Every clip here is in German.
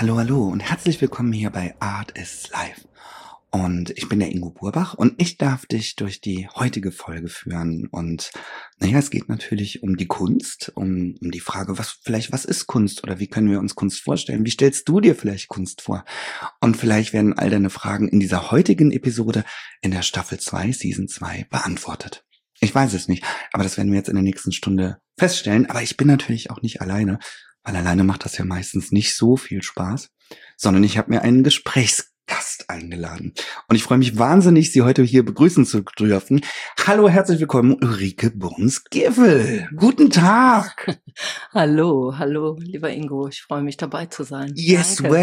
Hallo, hallo und herzlich willkommen hier bei Art is Life. Und ich bin der Ingo Burbach und ich darf dich durch die heutige Folge führen. Und es geht natürlich um die Kunst, um die Frage, was ist Kunst oder wie können wir uns Kunst vorstellen? Wie stellst du dir vielleicht Kunst vor? Und vielleicht werden all deine Fragen in dieser heutigen Episode in der Staffel 2, Season 2 beantwortet. Ich weiß es nicht, aber das werden wir jetzt in der nächsten Stunde feststellen. Aber ich bin natürlich auch nicht alleine, weil alleine macht das ja meistens nicht so viel Spaß, sondern ich habe mir einen Gesprächsgast eingeladen. Und ich freue mich wahnsinnig, Sie heute hier begrüßen zu dürfen. Hallo, herzlich willkommen, Ulrike Bruns-Giffel. Guten Tag. Hallo, lieber Ingo. Ich freue mich, dabei zu sein. Yes, Danke.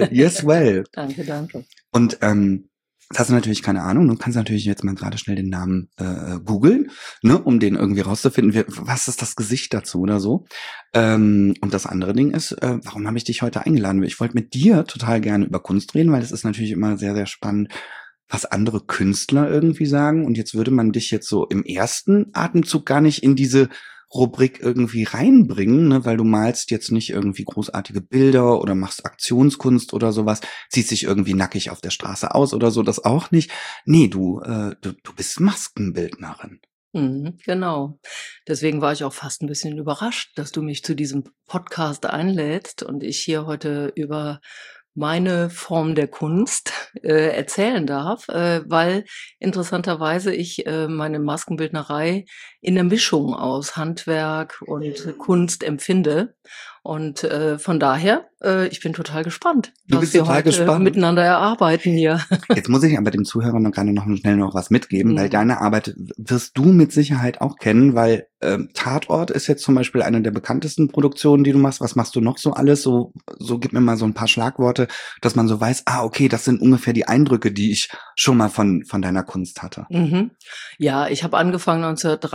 well. Danke. Und jetzt hast du natürlich keine Ahnung. Du kannst natürlich jetzt mal gerade schnell den Namen googeln, ne, um den irgendwie rauszufinden. Was ist das Gesicht dazu oder so? Und das andere Ding ist, warum habe ich dich heute eingeladen? Ich wollte mit dir total gerne über Kunst reden, weil es ist natürlich immer sehr, sehr spannend, was andere Künstler irgendwie sagen. Und jetzt würde man dich jetzt so im ersten Atemzug gar nicht in diese Rubrik irgendwie reinbringen, ne, weil du malst jetzt nicht irgendwie großartige Bilder oder machst Aktionskunst oder sowas, ziehst dich irgendwie nackig auf der Straße aus oder so, das auch nicht. Nee, du bist Maskenbildnerin. Genau. Deswegen war ich auch fast ein bisschen überrascht, dass du mich zu diesem Podcast einlädst und ich hier heute über meine Form der Kunst erzählen darf, weil interessanterweise ich meine Maskenbildnerei in der Mischung aus Handwerk und Kunst empfinde. Und von daher, ich bin total gespannt, was wir heute miteinander erarbeiten hier. Jetzt muss ich aber dem Zuhörer noch gerne schnell noch was mitgeben, weil deine Arbeit wirst du mit Sicherheit auch kennen, weil Tatort ist jetzt zum Beispiel eine der bekanntesten Produktionen, die du machst. Was machst du noch so alles? So gib mir mal so ein paar Schlagworte, dass man so weiß, okay, das sind ungefähr die Eindrücke, die ich schon mal von deiner Kunst hatte. Ja, ich habe angefangen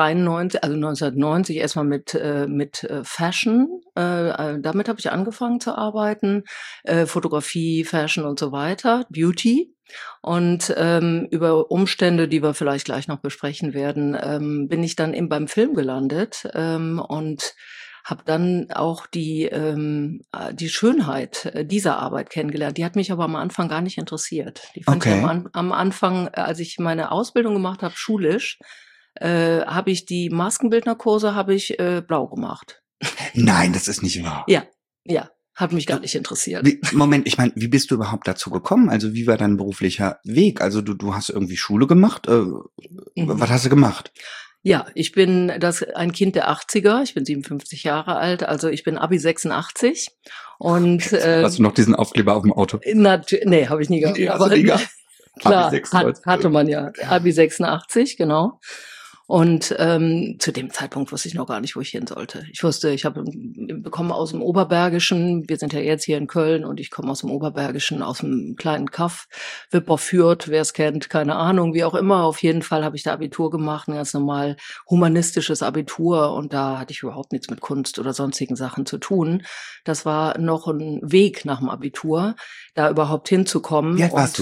1990 erstmal mit Fashion. Damit habe ich angefangen zu arbeiten. Fotografie, Fashion und so weiter, Beauty. Und über Umstände, die wir vielleicht gleich noch besprechen werden, bin ich dann beim Film gelandet und habe dann auch die Schönheit dieser Arbeit kennengelernt. Die hat mich aber am Anfang gar nicht interessiert. Die fand ich am Anfang, als ich meine Ausbildung gemacht habe, schulisch, habe ich die Maskenbildnerkurse blau gemacht. Nein, das ist nicht wahr. Ja. Hat mich gar nicht interessiert. Moment, ich meine, wie bist du überhaupt dazu gekommen? Also wie war dein beruflicher Weg? Also du hast irgendwie Schule gemacht? Was hast du gemacht? Ja, ich bin ein Kind der 80er. Ich bin 57 Jahre alt. Also ich bin Abi 86. Und hast du noch diesen Aufkleber auf dem Auto? Nee, habe ich nie gehabt. Nee, aber nie klar, hatte man ja. Abi 86, genau. Und zu dem Zeitpunkt wusste ich noch gar nicht, wo ich hin sollte. Ich komme aus dem Oberbergischen, wir sind ja jetzt hier in Köln und ich komme aus dem Oberbergischen, aus einem kleinen Kaff, Wipperfürth, wer es kennt, keine Ahnung, wie auch immer. Auf jeden Fall habe ich da Abitur gemacht, ein ganz normal humanistisches Abitur und da hatte ich überhaupt nichts mit Kunst oder sonstigen Sachen zu tun. Das war noch ein Weg nach dem Abitur, da überhaupt hinzukommen. Wie alt warst du?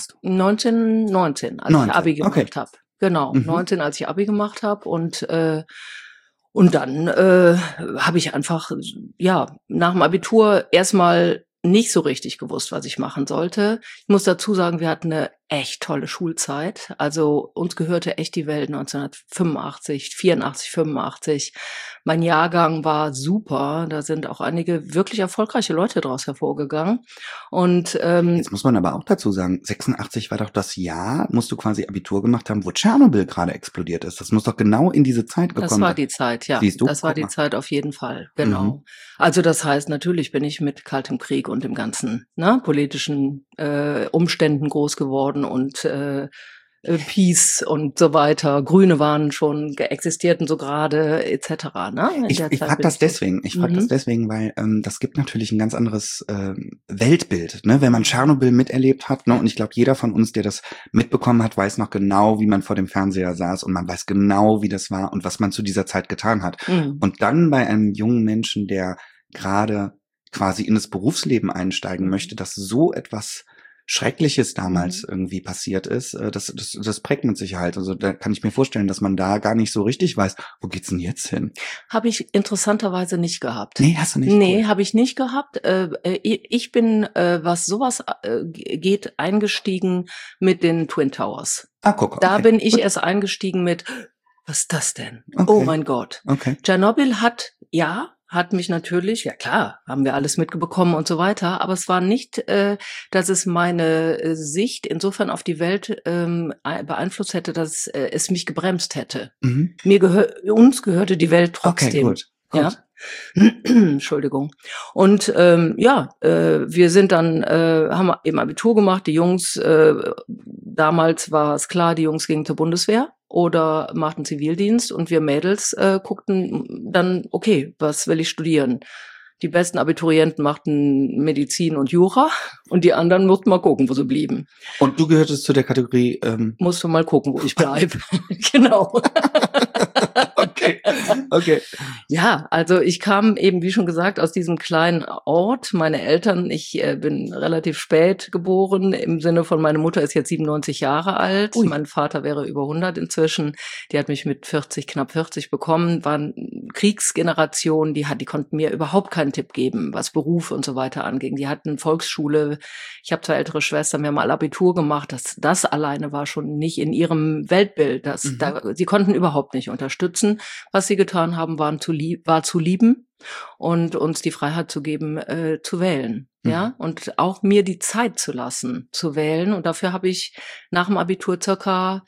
19, als ich Abi gemacht habe. Genau, 19, als ich Abi gemacht habe und dann habe ich einfach nach dem Abitur erstmal nicht so richtig gewusst, was ich machen sollte. Ich muss dazu sagen, wir hatten eine echt tolle Schulzeit. Also uns gehörte echt die Welt 1985, 84, 85. Mein Jahrgang war super. Da sind auch einige wirklich erfolgreiche Leute draus hervorgegangen. Und jetzt muss man aber auch dazu sagen, 86 war doch das Jahr, musst du quasi Abitur gemacht haben, wo Tschernobyl gerade explodiert ist. Das muss doch genau in diese Zeit gekommen sein. Das war die Zeit, ja. Siehst du? Das war die Zeit auf jeden Fall, genau. Also das heißt, natürlich bin ich mit Kaltem Krieg und dem ganzen politischen Umständen groß geworden und Peace und so weiter. Grüne waren schon existierten so gerade etc. Ne? Ich frage das deswegen. Weil das gibt natürlich ein ganz anderes Weltbild, ne? Wenn man Tschernobyl miterlebt hat, ne? Und ich glaube, jeder von uns, der das mitbekommen hat, weiß noch genau, wie man vor dem Fernseher saß und man weiß genau, wie das war und was man zu dieser Zeit getan hat. Und dann bei einem jungen Menschen, der gerade quasi in das Berufsleben einsteigen möchte, dass so etwas Schreckliches damals irgendwie passiert ist, das prägt mit Sicherheit. Also da kann ich mir vorstellen, dass man da gar nicht so richtig weiß, wo geht's denn jetzt hin? Habe ich interessanterweise nicht gehabt. Nee, hast du nicht? Nee, Cool. habe ich nicht gehabt. Ich bin, was sowas geht, eingestiegen mit den Twin Towers. Ah, guck, okay. Da bin ich Gut. erst eingestiegen mit, was ist das denn? Okay. Oh mein Gott. Okay. Tschernobyl hat mich natürlich, ja klar, haben wir alles mitbekommen und so weiter, aber es war nicht, dass es meine Sicht insofern auf die Welt beeinflusst hätte, dass es mich gebremst hätte. Mhm. Uns gehörte die Welt trotzdem. Okay, gut. Ja. Entschuldigung. Und wir sind dann, haben eben Abitur gemacht. Die Jungs, damals war es klar, die Jungs gingen zur Bundeswehr oder machten Zivildienst und wir Mädels guckten dann, okay, was will ich studieren? Die besten Abiturienten machten Medizin und Jura und die anderen mussten mal gucken, wo sie blieben. Und du gehörtest zu der Kategorie Musste mal gucken, wo ich bleibe. Genau. Okay. Ja, also ich kam eben, wie schon gesagt, aus diesem kleinen Ort. Meine Eltern, ich bin relativ spät geboren, im Sinne von, meine Mutter ist jetzt 97 Jahre alt, Ui. Mein Vater wäre über 100 inzwischen. Die hat mich mit 40, knapp 40 bekommen, waren Kriegsgeneration, die konnten mir überhaupt keinen Tipp geben, was Beruf und so weiter anging. Die hatten Volksschule, ich habe 2 ältere Schwestern, wir haben alle Abitur gemacht, das alleine war schon nicht in ihrem Weltbild. Sie konnten überhaupt nicht unterstützen. Was sie getan haben, war zu lieben und uns die Freiheit zu geben, zu wählen. Ja, und auch mir die Zeit zu lassen, zu wählen. Und dafür habe ich nach dem Abitur circa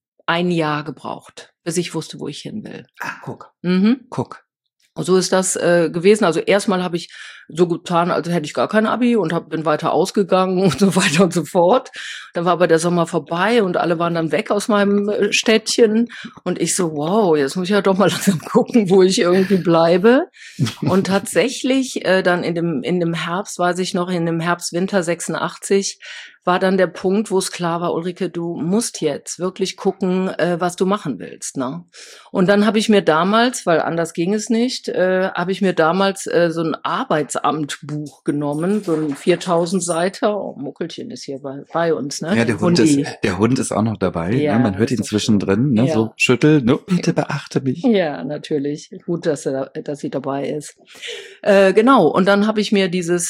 1 Jahr gebraucht, bis ich wusste, wo ich hin will. Ah, guck. Guck. Und so ist das gewesen. Also erstmal habe ich so getan, als hätte ich gar kein Abi und bin weiter ausgegangen und so weiter und so fort. Dann war aber der Sommer vorbei und alle waren dann weg aus meinem Städtchen. Und ich so, wow, jetzt muss ich ja doch mal langsam gucken, wo ich irgendwie bleibe. Und tatsächlich dann in dem Herbst, weiß ich noch, in dem Herbst-Winter 86, war dann der Punkt, wo es klar war, Ulrike, du musst jetzt wirklich gucken, was du machen willst. Ne? Und dann habe ich mir damals, weil anders ging es nicht, habe ich mir damals so ein Arbeitsamtbuch genommen, so ein 4000 Seiter. Oh, Muckelchen ist hier bei uns. Ne? Ja, der Hund ist auch noch dabei. Ja, ne? Man hört ihn so zwischendrin, ne? Ja. So schütteln. No, bitte beachte mich. Ja, natürlich. Gut, dass sie dabei ist. Genau. Und dann habe ich mir dieses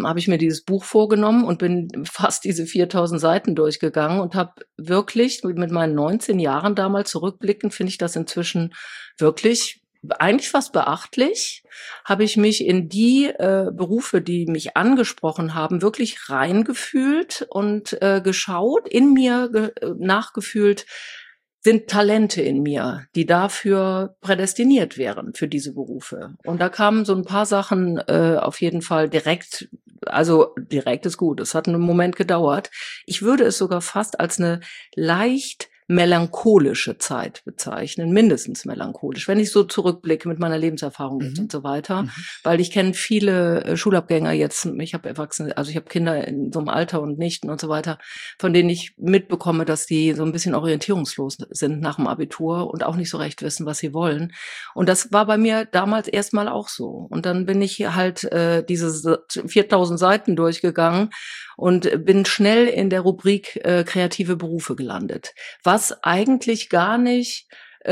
Buch vorgenommen und bin fast diese 4000 Seiten durchgegangen und habe wirklich mit meinen 19 Jahren damals zurückblickend, finde ich das inzwischen wirklich eigentlich fast beachtlich, habe ich mich in die Berufe, die mich angesprochen haben, wirklich reingefühlt und geschaut, in mir nachgefühlt, sind Talente in mir, die dafür prädestiniert wären für diese Berufe. Und da kamen so ein paar Sachen auf jeden Fall direkt, also direkt ist gut, es hat einen Moment gedauert. Ich würde es sogar fast als eine leicht melancholische Zeit bezeichnen, mindestens melancholisch, wenn ich so zurückblicke mit meiner Lebenserfahrung und so weiter, weil ich kenne viele Schulabgänger jetzt, ich habe Erwachsene, also ich habe Kinder in so einem Alter und Nichten und so weiter, von denen ich mitbekomme, dass die so ein bisschen orientierungslos sind nach dem Abitur und auch nicht so recht wissen, was sie wollen. Und das war bei mir damals erstmal auch so. Und dann bin ich halt diese 4000 Seiten durchgegangen und bin schnell in der Rubrik kreative Berufe gelandet, was eigentlich gar nicht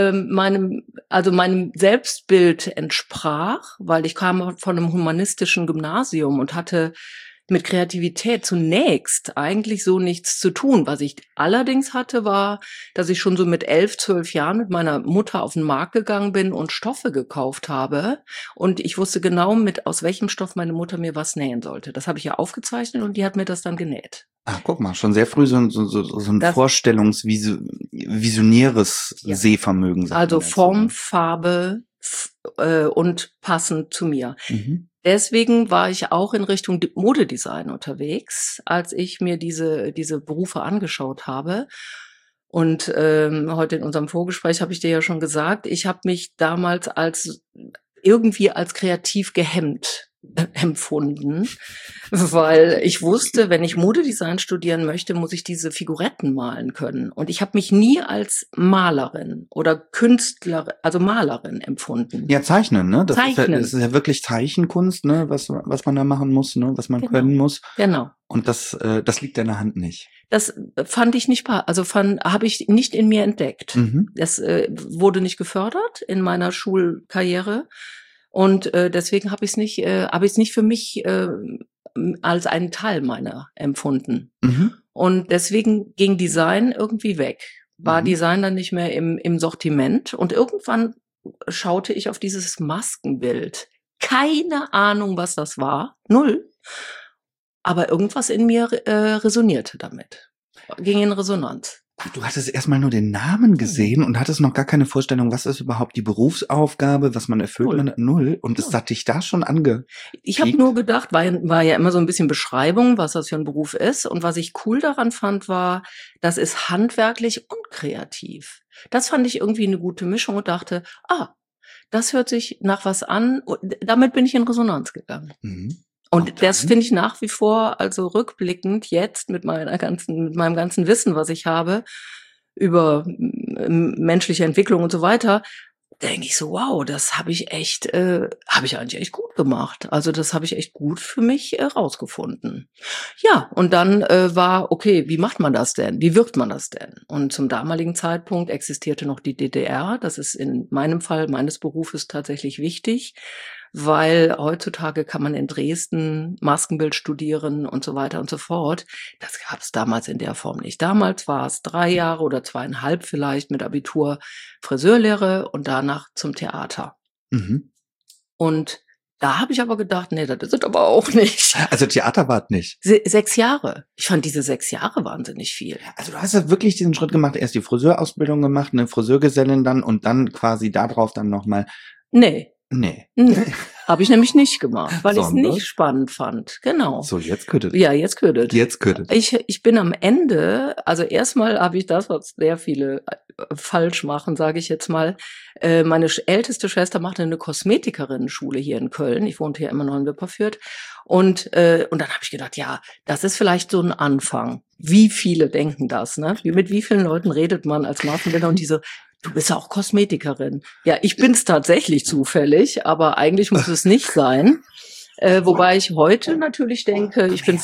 meinem Selbstbild entsprach, weil ich kam von einem humanistischen Gymnasium und hatte mit Kreativität zunächst eigentlich so nichts zu tun. Was ich allerdings hatte, war, dass ich schon so mit 11, 12 Jahren mit meiner Mutter auf den Markt gegangen bin und Stoffe gekauft habe. Und ich wusste genau, aus welchem Stoff meine Mutter mir was nähen sollte. Das habe ich ja aufgezeichnet und die hat mir das dann genäht. Ach, guck mal, schon sehr früh so ein visionäres Sehvermögen. Also Form, Farbe und passend zu mir. Deswegen war ich auch in Richtung Modedesign unterwegs, als ich mir diese Berufe angeschaut habe. Und heute in unserem Vorgespräch habe ich dir ja schon gesagt, ich habe mich damals als kreativ gehemmt empfunden, weil ich wusste, wenn ich Modedesign studieren möchte, muss ich diese Figuretten malen können. Und ich habe mich nie als Malerin oder Künstlerin, also Malerin empfunden. Ja, zeichnen, ne? Zeichnen. Das ist ja wirklich Zeichenkunst, ne? Was man da machen muss, ne? Was man können muss. Genau. Und das liegt in der Hand nicht. Das fand ich nicht, habe ich nicht in mir entdeckt. Mhm. Das wurde nicht gefördert in meiner Schulkarriere. Und deswegen habe ich es nicht für mich als einen Teil meiner empfunden. Mhm. Und deswegen ging Design irgendwie weg. War Design dann nicht mehr im Sortiment. Und irgendwann schaute ich auf dieses Maskenbild. Keine Ahnung, was das war. Null. Aber irgendwas in mir resonierte damit. Ging in Resonanz. Du hattest erstmal nur den Namen gesehen und hattest noch gar keine Vorstellung, was ist überhaupt die Berufsaufgabe, was man erfüllt. Null. Und das hat dich da schon Ich habe nur gedacht, war ja immer so ein bisschen Beschreibung, was das für ein Beruf ist. Und was ich cool daran fand, war, das ist handwerklich und kreativ. Das fand ich irgendwie eine gute Mischung und dachte, das hört sich nach was an. Und damit bin ich in Resonanz gegangen. Mhm. Und das finde ich nach wie vor, also rückblickend jetzt mit meinem ganzen Wissen, was ich habe über menschliche Entwicklung und so weiter, denke ich so, wow, das habe ich eigentlich echt gut gemacht. Also das habe ich echt gut für mich rausgefunden. Ja, und dann war, okay, wie macht man das denn? Wie wird man das denn? Und zum damaligen Zeitpunkt existierte noch die DDR. Das ist in meinem Fall meines Berufes tatsächlich wichtig, weil heutzutage kann man in Dresden Maskenbild studieren und so weiter und so fort. Das gab es damals in der Form nicht. Damals war es 3 Jahre oder 2,5 vielleicht mit Abitur Friseurlehre und danach zum Theater. Mhm. Und da habe ich aber gedacht, nee, das ist es aber auch nicht. Also Theater war es nicht. 6 Jahre. Ich fand diese 6 Jahre wahnsinnig viel. Also du hast ja wirklich diesen Schritt gemacht, erst die Friseurausbildung gemacht, eine Friseurgesellin dann und dann quasi darauf dann nochmal. Nee. Habe ich nämlich nicht gemacht, weil ich es nicht spannend fand. Genau. So, jetzt könntet. Ja, jetzt könntet. Ich bin am Ende, also erstmal habe ich das, was sehr viele falsch machen, sage ich jetzt mal. Meine älteste Schwester machte eine Kosmetikerinnen-Schule hier in Köln. Ich wohnte hier immer noch in Wipperfürth. Und dann habe ich gedacht, ja, das ist vielleicht so ein Anfang. Wie viele denken das, ne? Mit wie vielen Leuten redet man als Maskenbildner und die so, du bist ja auch Kosmetikerin. Ja, ich bin's tatsächlich zufällig, aber eigentlich muss es nicht sein. Wobei ich heute natürlich denke, ich bin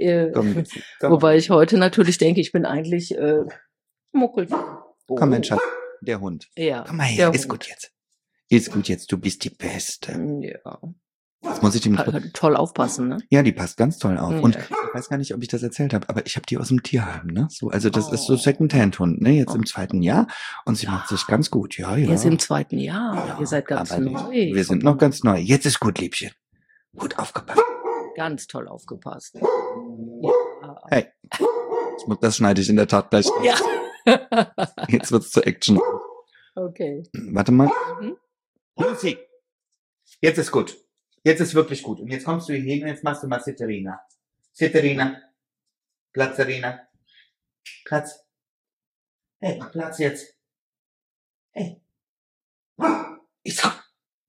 eigentlich Muckel. Oh. Komm, Mensch, der Hund. Ja. Komm mal her, ist gut jetzt. Ist gut jetzt, du bist die Beste. Ja. Jetzt muss ich dem toll aufpassen, ne? Ja, die passt ganz toll auf. Ja. Und ich weiß gar nicht, ob ich das erzählt habe, aber ich habe die aus dem Tierheim, ne? So, also das ist so Secondhand-Hund, ne? Jetzt im 2. Jahr und sie macht sich ganz gut, ja. Ihr seid im 2. Jahr, ja, ihr seid ganz neu. Wir sind noch ganz neu. Jetzt ist gut, Liebchen. Gut aufgepasst. Ganz toll aufgepasst. Ja. Hey, das schneide ich in der Tat gleich. Ja. Jetzt wird's zur Action. Okay. Warte mal. Lucy, jetzt ist gut. Jetzt ist wirklich gut. Und jetzt kommst du hier hin und jetzt machst du mal Sitterina. Sitterina. Platzerina. Platz. Hey, Platz jetzt. Hey. Ich sag.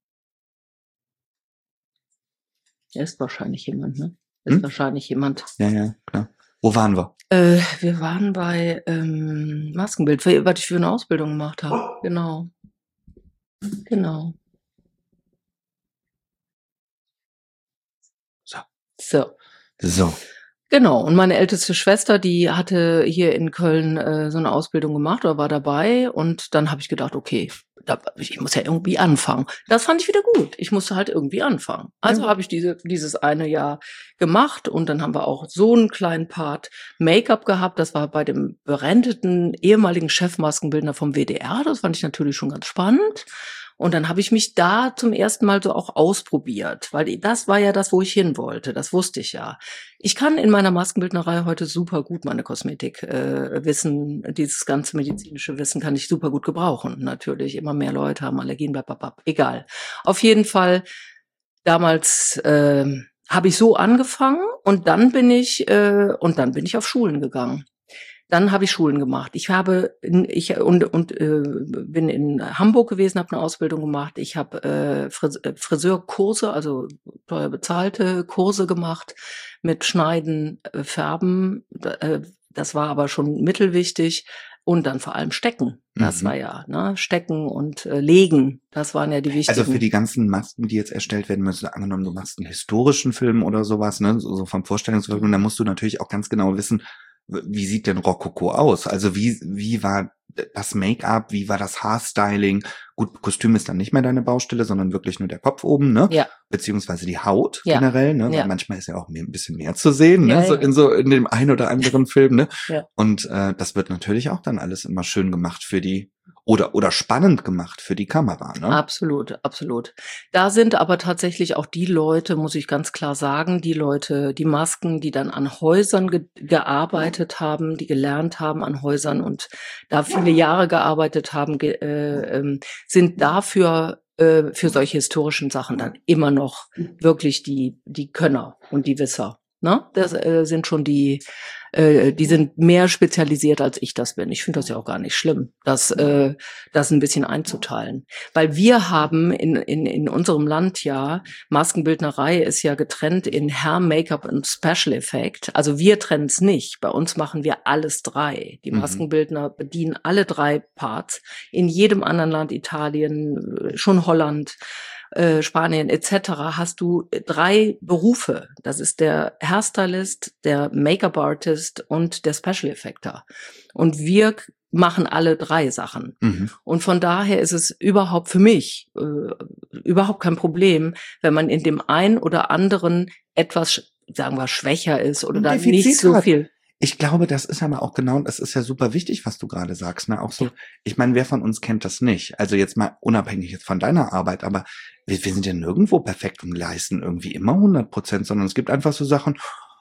Ist wahrscheinlich jemand, ne? Ist wahrscheinlich jemand. Ja, klar. Wo waren wir? Wir waren bei Maskenbild, was ich für eine Ausbildung gemacht habe. Genau. So. Genau. Und meine älteste Schwester, die hatte hier in Köln so eine Ausbildung gemacht oder war dabei. Und dann habe ich gedacht, okay, ich muss ja irgendwie anfangen. Das fand ich wieder gut. Ich musste halt irgendwie anfangen. Also habe ich dieses eine Jahr gemacht und dann haben wir auch so einen kleinen Part Make-up gehabt. Das war bei dem berenteten ehemaligen Chefmaskenbildner vom WDR. Das fand ich natürlich schon ganz spannend. Und dann habe ich mich da zum ersten Mal so auch ausprobiert, weil das war ja das, wo ich hin wollte. Das wusste ich ja. Ich kann in meiner Maskenbildnerei heute super gut meine Kosmetik Wissen, dieses ganze medizinische Wissen kann ich super gut gebrauchen. Natürlich, immer mehr Leute haben Allergien, egal. Auf jeden Fall, damals habe ich so angefangen und dann bin ich auf Schulen gegangen. Dann habe ich Schulen gemacht. Ich bin in Hamburg gewesen, habe eine Ausbildung gemacht. Ich habe Friseurkurse, also teuer bezahlte Kurse gemacht mit Schneiden, Färben. Das war aber schon mittelwichtig. Und dann vor allem Stecken. Das war ja, ne, Stecken und Legen. Das waren ja die wichtigen. Also für die ganzen Masken, die jetzt erstellt werden müssen, angenommen, du machst einen historischen Film oder sowas, ne, so vom Vorstellungsfilm, dann musst du natürlich auch ganz genau wissen, wie sieht denn Rokoko aus? Also wie war das Make-up, wie war das Haarstyling? Gut, Kostüm ist dann nicht mehr deine Baustelle, sondern wirklich nur der Kopf oben, ne? Ja. Beziehungsweise die Haut Ja. generell, ne? Ja. Weil manchmal ist ja auch ein bisschen mehr zu sehen, ne? Ja, So in dem einen oder anderen Film, ne? Ja. Und das wird natürlich auch dann alles immer schön gemacht für die oder spannend gemacht für die Kamera, ne? Absolut, absolut. Da sind aber tatsächlich auch die Leute, muss ich ganz klar sagen, die Leute, die Masken, die dann an Häusern gearbeitet haben, die gelernt haben an Häusern und da viele Jahre gearbeitet haben, sind dafür für solche historischen Sachen dann immer noch wirklich die Könner und die Wisser. Ne? Das sind schon die sind mehr spezialisiert, als ich das bin. Ich finde das ja auch gar nicht schlimm, das ein bisschen einzuteilen. Weil wir haben in unserem Land ja, Maskenbildnerei ist ja getrennt in Hair, Make-up und Special Effect. Also wir trennen es nicht. Bei uns machen wir alles drei. Die Maskenbildner bedienen alle drei Parts. In jedem anderen Land, Italien, schon Holland, Spanien etc. hast du drei Berufe. Das ist der Hairstylist, der Make-up-Artist und der Special Effector. Und wir machen alle drei Sachen. Und von daher ist es überhaupt für mich überhaupt kein Problem, wenn man in dem einen oder anderen etwas, sagen wir, schwächer ist oder dann nicht so viel. Ich glaube, das ist aber auch genau, das ist ja super wichtig, was du gerade sagst, ne? Auch so, ich meine, wer von uns kennt das nicht? Also jetzt mal unabhängig jetzt von deiner Arbeit, aber wir sind ja nirgendwo perfekt und leisten irgendwie immer 100%, sondern es gibt einfach so Sachen.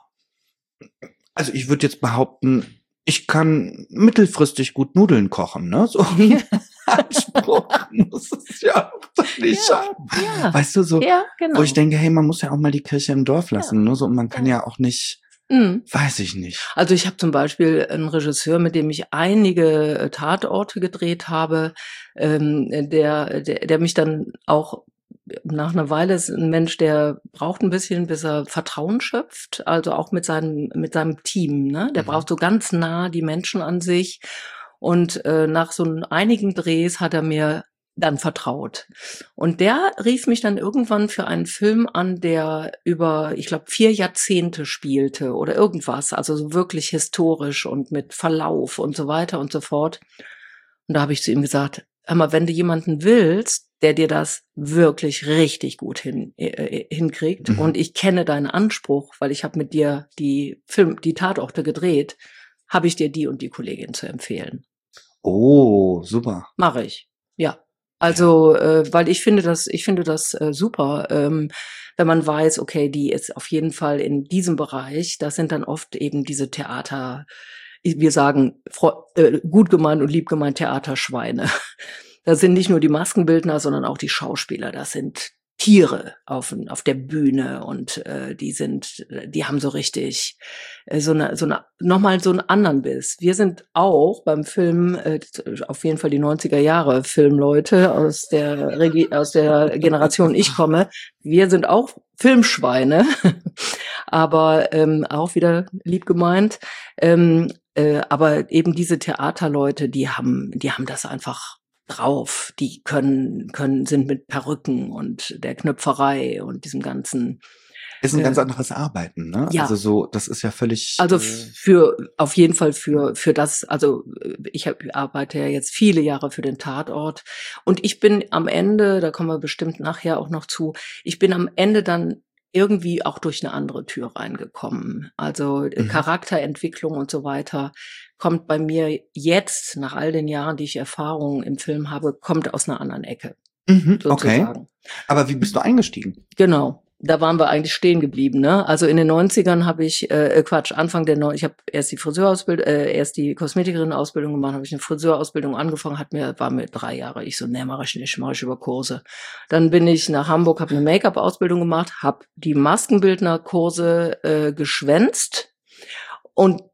Also ich würde jetzt behaupten, ich kann mittelfristig gut Nudeln kochen, ne? So Anspruch muss es ja auch nicht haben. Ja. Weißt du, so, genau. wo ich denke, hey, man muss ja auch mal die Kirche im Dorf lassen, ne? So, und man kann ja auch nicht, weiß ich nicht. Also ich habe zum Beispiel einen Regisseur, mit dem ich einige Tatorte gedreht habe, der mich dann auch nach einer Weile ist ein Mensch, der braucht ein bisschen, bis er Vertrauen schöpft, also auch mit seinem Team, ne? Der braucht so ganz nah die Menschen an sich. Und nach so einigen Drehs hat er mir dann vertraut. Und der rief mich dann irgendwann für einen Film an, der über, ich glaube, 4 Jahrzehnte spielte oder irgendwas, also so wirklich historisch und mit Verlauf und so weiter und so fort. Und da habe ich zu ihm gesagt, hör mal, wenn du jemanden willst, der dir das wirklich richtig gut hinkriegt und ich kenne deinen Anspruch, weil ich habe mit dir die Tatorte gedreht, habe ich dir die und die Kollegin zu empfehlen. Oh, super. Mache ich, ja. Also, weil ich finde das super, wenn man weiß, okay, die ist auf jeden Fall in diesem Bereich. Das sind dann oft eben diese Theater, wir sagen gut gemeint und lieb gemeint Theaterschweine. Das sind nicht nur die Maskenbildner, sondern auch die Schauspieler. Das sind Tiere auf der Bühne und die haben so richtig nochmal so einen anderen Biss. Wir sind auch beim Film auf jeden Fall die 90er Jahre Filmleute aus der Generation ich komme. Wir sind auch Filmschweine, aber auch wieder lieb gemeint. Aber eben diese Theaterleute, die haben das einfach drauf. Die sind mit Perücken und der Knöpferei und diesem ganzen. Ist ein ganz anderes Arbeiten, ne? Ja. Also so, das ist ja völlig. Also auf jeden Fall für das, also ich arbeite ja jetzt viele Jahre für den Tatort und ich bin am Ende, da kommen wir bestimmt nachher auch noch zu, ich bin am Ende dann irgendwie auch durch eine andere Tür reingekommen. Also Charakterentwicklung und so weiter kommt bei mir jetzt, nach all den Jahren, die ich Erfahrung im Film habe, kommt aus einer anderen Ecke. Okay. Aber wie bist du eingestiegen? Genau. Da waren wir eigentlich stehen geblieben, ne? Also in den 90ern habe ich, ich habe erst die Friseurausbildung, erst die Kosmetikerin-Ausbildung gemacht, habe ich eine Friseurausbildung angefangen, war mir 3 Jahre. Ich so, ne, mach ich nicht, mach ich über Kurse. Dann bin ich nach Hamburg, habe eine Make-up-Ausbildung gemacht, habe die Maskenbildner-Kurse geschwänzt. Und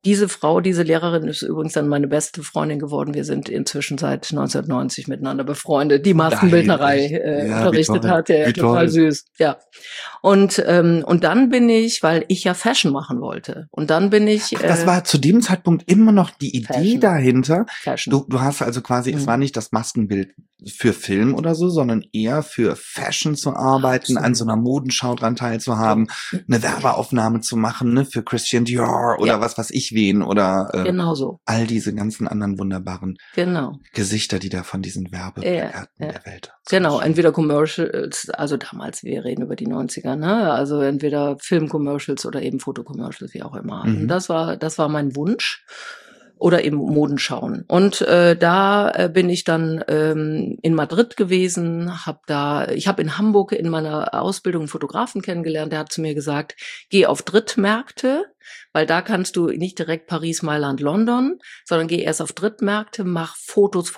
diese Frau, diese Lehrerin ist übrigens dann meine beste Freundin geworden. Wir sind inzwischen seit 1990 miteinander befreundet, die Maskenbildnerei unterrichtet hat. Ja, total süß. Ja. Und dann bin ich, weil ich ja Fashion machen wollte. Und dann bin ich. Das war zu dem Zeitpunkt immer noch die Idee Fashion. Dahinter. Fashion. Du hast also quasi, es war nicht das Maskenbild für Film oder so, sondern eher für Fashion zu arbeiten, an so einer Modenschau dran teilzuhaben, eine Werbeaufnahme zu machen, ne, für Christian Dior oder was weiß ich wen oder genau so. all diese ganzen anderen wunderbaren Gesichter, die da von diesen Werbeplakaten der Welt. Genau, entweder Commercials, also damals, wir reden über die 90er, ne? Also entweder Film-Commercials oder eben Foto-Commercials, wie auch immer. Und das war mein Wunsch. Oder eben Modenschauen. Und da bin ich dann in Madrid gewesen, ich habe in Hamburg in meiner Ausbildung einen Fotografen kennengelernt, der hat zu mir gesagt, geh auf Drittmärkte, weil da kannst du nicht direkt Paris, Mailand, London, sondern geh erst auf Drittmärkte, mach Fotos,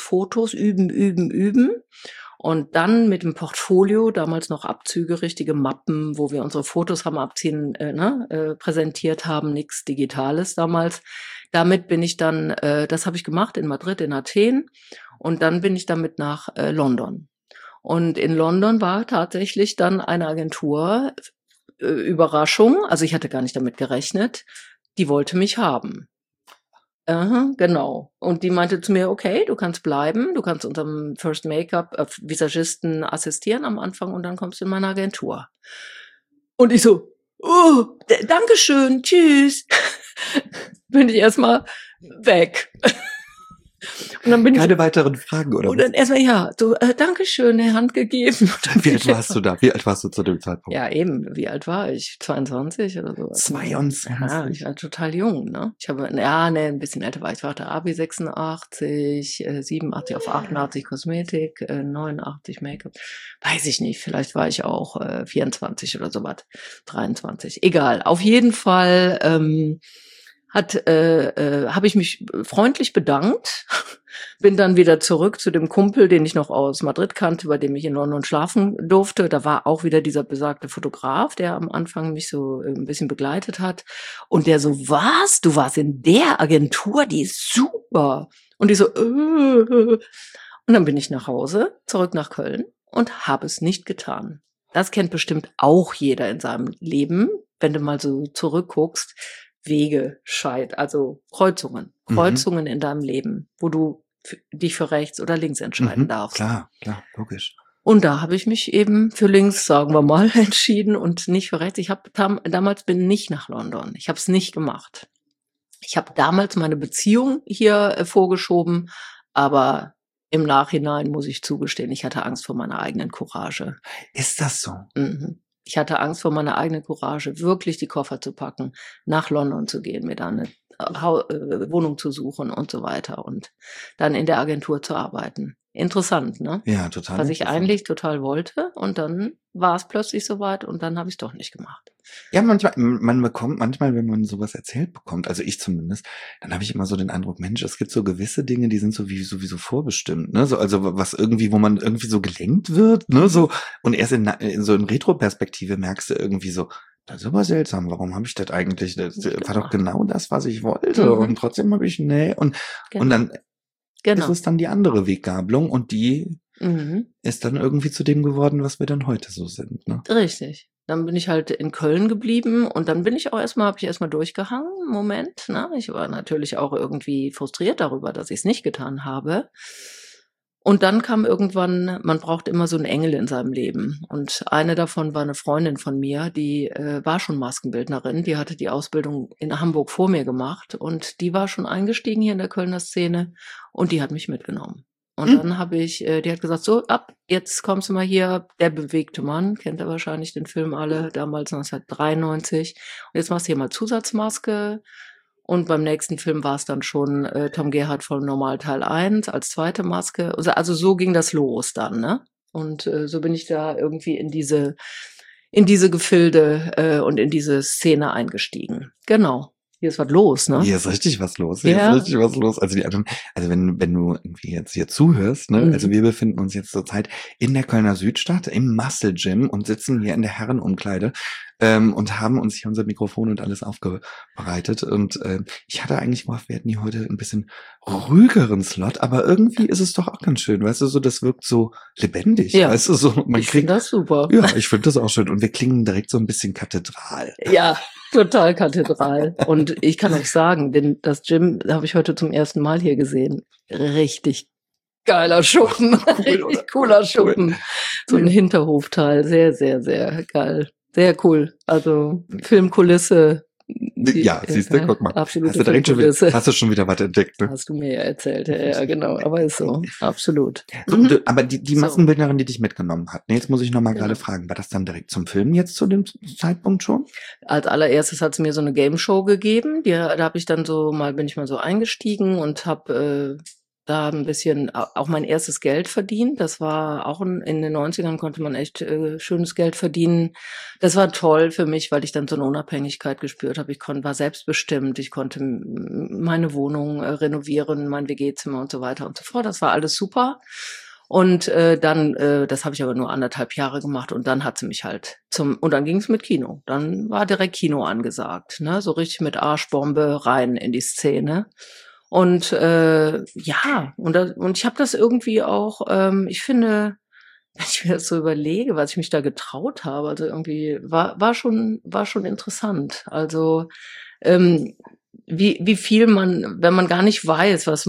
üben. Und dann mit dem Portfolio, damals noch Abzüge, richtige Mappen, wo wir unsere Fotos haben abziehen, präsentiert haben, nichts Digitales damals. Damit bin ich dann, das habe ich gemacht in Madrid, in Athen. Und dann bin ich damit nach London. Und in London war tatsächlich dann eine Agentur, Überraschung, also ich hatte gar nicht damit gerechnet, die wollte mich haben. Genau. Und die meinte zu mir, okay, du kannst bleiben, du kannst unserem First Make-up Visagisten assistieren am Anfang und dann kommst du in meine Agentur. Und ich so, Dankeschön, tschüss. Bin ich erstmal weg. Und dann bin keine weiteren Fragen, oder? Und dann erstmal, Dankeschön, eine Hand gegeben. Wie alt warst du da? Wie alt warst du zu dem Zeitpunkt? Ja, eben. Wie alt war ich? 22 oder so. 22? Ja, ich war total jung, ne? Ein bisschen älter war ich. Ich war der Abi 86, 87 auf 88 Kosmetik, 89 Make-up. Weiß ich nicht. Vielleicht war ich auch 24 oder so was. 23. Egal. Auf jeden Fall habe ich mich freundlich bedankt, bin dann wieder zurück zu dem Kumpel, den ich noch aus Madrid kannte, bei dem ich in London schlafen durfte. Da war auch wieder dieser besagte Fotograf, der am Anfang mich so ein bisschen begleitet hat. Und der so, was? Du warst in der Agentur? Die ist super. Und ich so, Und dann bin ich nach Hause, zurück nach Köln und habe es nicht getan. Das kennt bestimmt auch jeder in seinem Leben, wenn du mal so zurückguckst. Wege, also Kreuzungen in deinem Leben, wo du dich für rechts oder links entscheiden darfst. Klar, logisch. Und da habe ich mich eben für links, sagen wir mal, entschieden und nicht für rechts. Damals bin nicht nach London. Ich habe es nicht gemacht. Ich habe damals meine Beziehung hier vorgeschoben, aber im Nachhinein muss ich zugestehen, ich hatte Angst vor meiner eigenen Courage. Ist das so? Ich hatte Angst vor meiner eigenen Courage, wirklich die Koffer zu packen, nach London zu gehen, mir da eine Wohnung zu suchen und so weiter und dann in der Agentur zu arbeiten. Interessant, ne? Ja, total. Was ich eigentlich total wollte und dann war es plötzlich soweit und dann habe ich es doch nicht gemacht. Ja, manchmal, wenn man sowas erzählt bekommt, also ich zumindest, dann habe ich immer so den Eindruck, Mensch, es gibt so gewisse Dinge, die sind sowieso vorbestimmt, ne? So, also was irgendwie, wo man irgendwie so gelenkt wird, ne? So, und erst in Retroperspektive merkst du irgendwie so, das ist aber seltsam, warum habe ich das eigentlich? Das war doch genau das, was ich wollte. Und trotzdem habe ich, und dann ist es dann die andere Weggabelung und die ist dann irgendwie zu dem geworden, was wir dann heute so sind, ne? Richtig. Dann bin ich halt in Köln geblieben und dann bin ich auch habe ich erstmal durchgehangen, Moment, ne? Ich war natürlich auch irgendwie frustriert darüber, dass ich es nicht getan habe. Und dann kam irgendwann, man braucht immer so einen Engel in seinem Leben. Und eine davon war eine Freundin von mir, die war schon Maskenbildnerin, die hatte die Ausbildung in Hamburg vor mir gemacht und die war schon eingestiegen hier in der Kölner Szene und die hat mich mitgenommen. Und dann die hat gesagt, so, jetzt kommst du mal hier, Der bewegte Mann, kennt ihr wahrscheinlich den Film alle, damals 1993. Und jetzt machst du hier mal Zusatzmaske. Und beim nächsten Film war es dann schon Tom Gerhardt von Normal Teil 1 als zweite Maske. Also so ging das los dann, ne? Und so bin ich da irgendwie in diese Gefilde und in diese Szene eingestiegen. Genau. Hier ist was los, ne? Hier ist richtig was los. Ja. Also wenn du irgendwie jetzt hier zuhörst, ne? Also wir befinden uns jetzt zurzeit in der Kölner Südstadt im Muscle Gym und sitzen hier in der Herrenumkleide und haben uns hier unser Mikrofon und alles aufbereitet. Und ich hatte eigentlich gehofft, wir hätten hier heute ein bisschen ruhigeren Slot, aber irgendwie ist es doch auch ganz schön, weißt du, so das wirkt so lebendig, Ja. weißt du, so Ich finde das super. Ja, ich finde das auch schön und wir klingen direkt so ein bisschen kathedral. Ja, total kathedral. Und ich kann euch sagen, denn das Gym habe ich heute zum ersten Mal hier gesehen. Richtig geiler Schuppen. Richtig cooler Schuppen. So ein Hinterhofteil. Sehr, sehr, sehr geil. Sehr cool. Also Filmkulisse. Ja, siehst du, guck mal. Absolute Hast du schon wieder was entdeckt, ne? Hast du mir ja erzählt, ja, genau. Aber ist so, absolut. So, aber die Maskenbildnerin, die dich mitgenommen hat, ne, jetzt muss ich nochmal gerade fragen, war das dann direkt zum Film jetzt zu dem Zeitpunkt schon? Als allererstes hat es mir so eine Game Show gegeben, da habe ich dann bin ich mal so eingestiegen und habe da ein bisschen auch mein erstes Geld verdient. Das war auch in den 90ern konnte man echt schönes Geld verdienen. Das war toll für mich, weil ich dann so eine Unabhängigkeit gespürt habe. war selbstbestimmt. Ich konnte meine Wohnung renovieren, mein WG-Zimmer und so weiter und so fort. Das war alles super. Und das habe ich aber nur 1,5 Jahre gemacht und dann hat sie mich halt und dann ging es mit Kino. Dann war direkt Kino angesagt, ne? So richtig mit Arschbombe rein in die Szene. Und und ich habe das irgendwie auch, ich finde, wenn ich mir das so überlege, was ich mich da getraut habe, also irgendwie war schon interessant. Also wie viel man, wenn man gar nicht weiß, was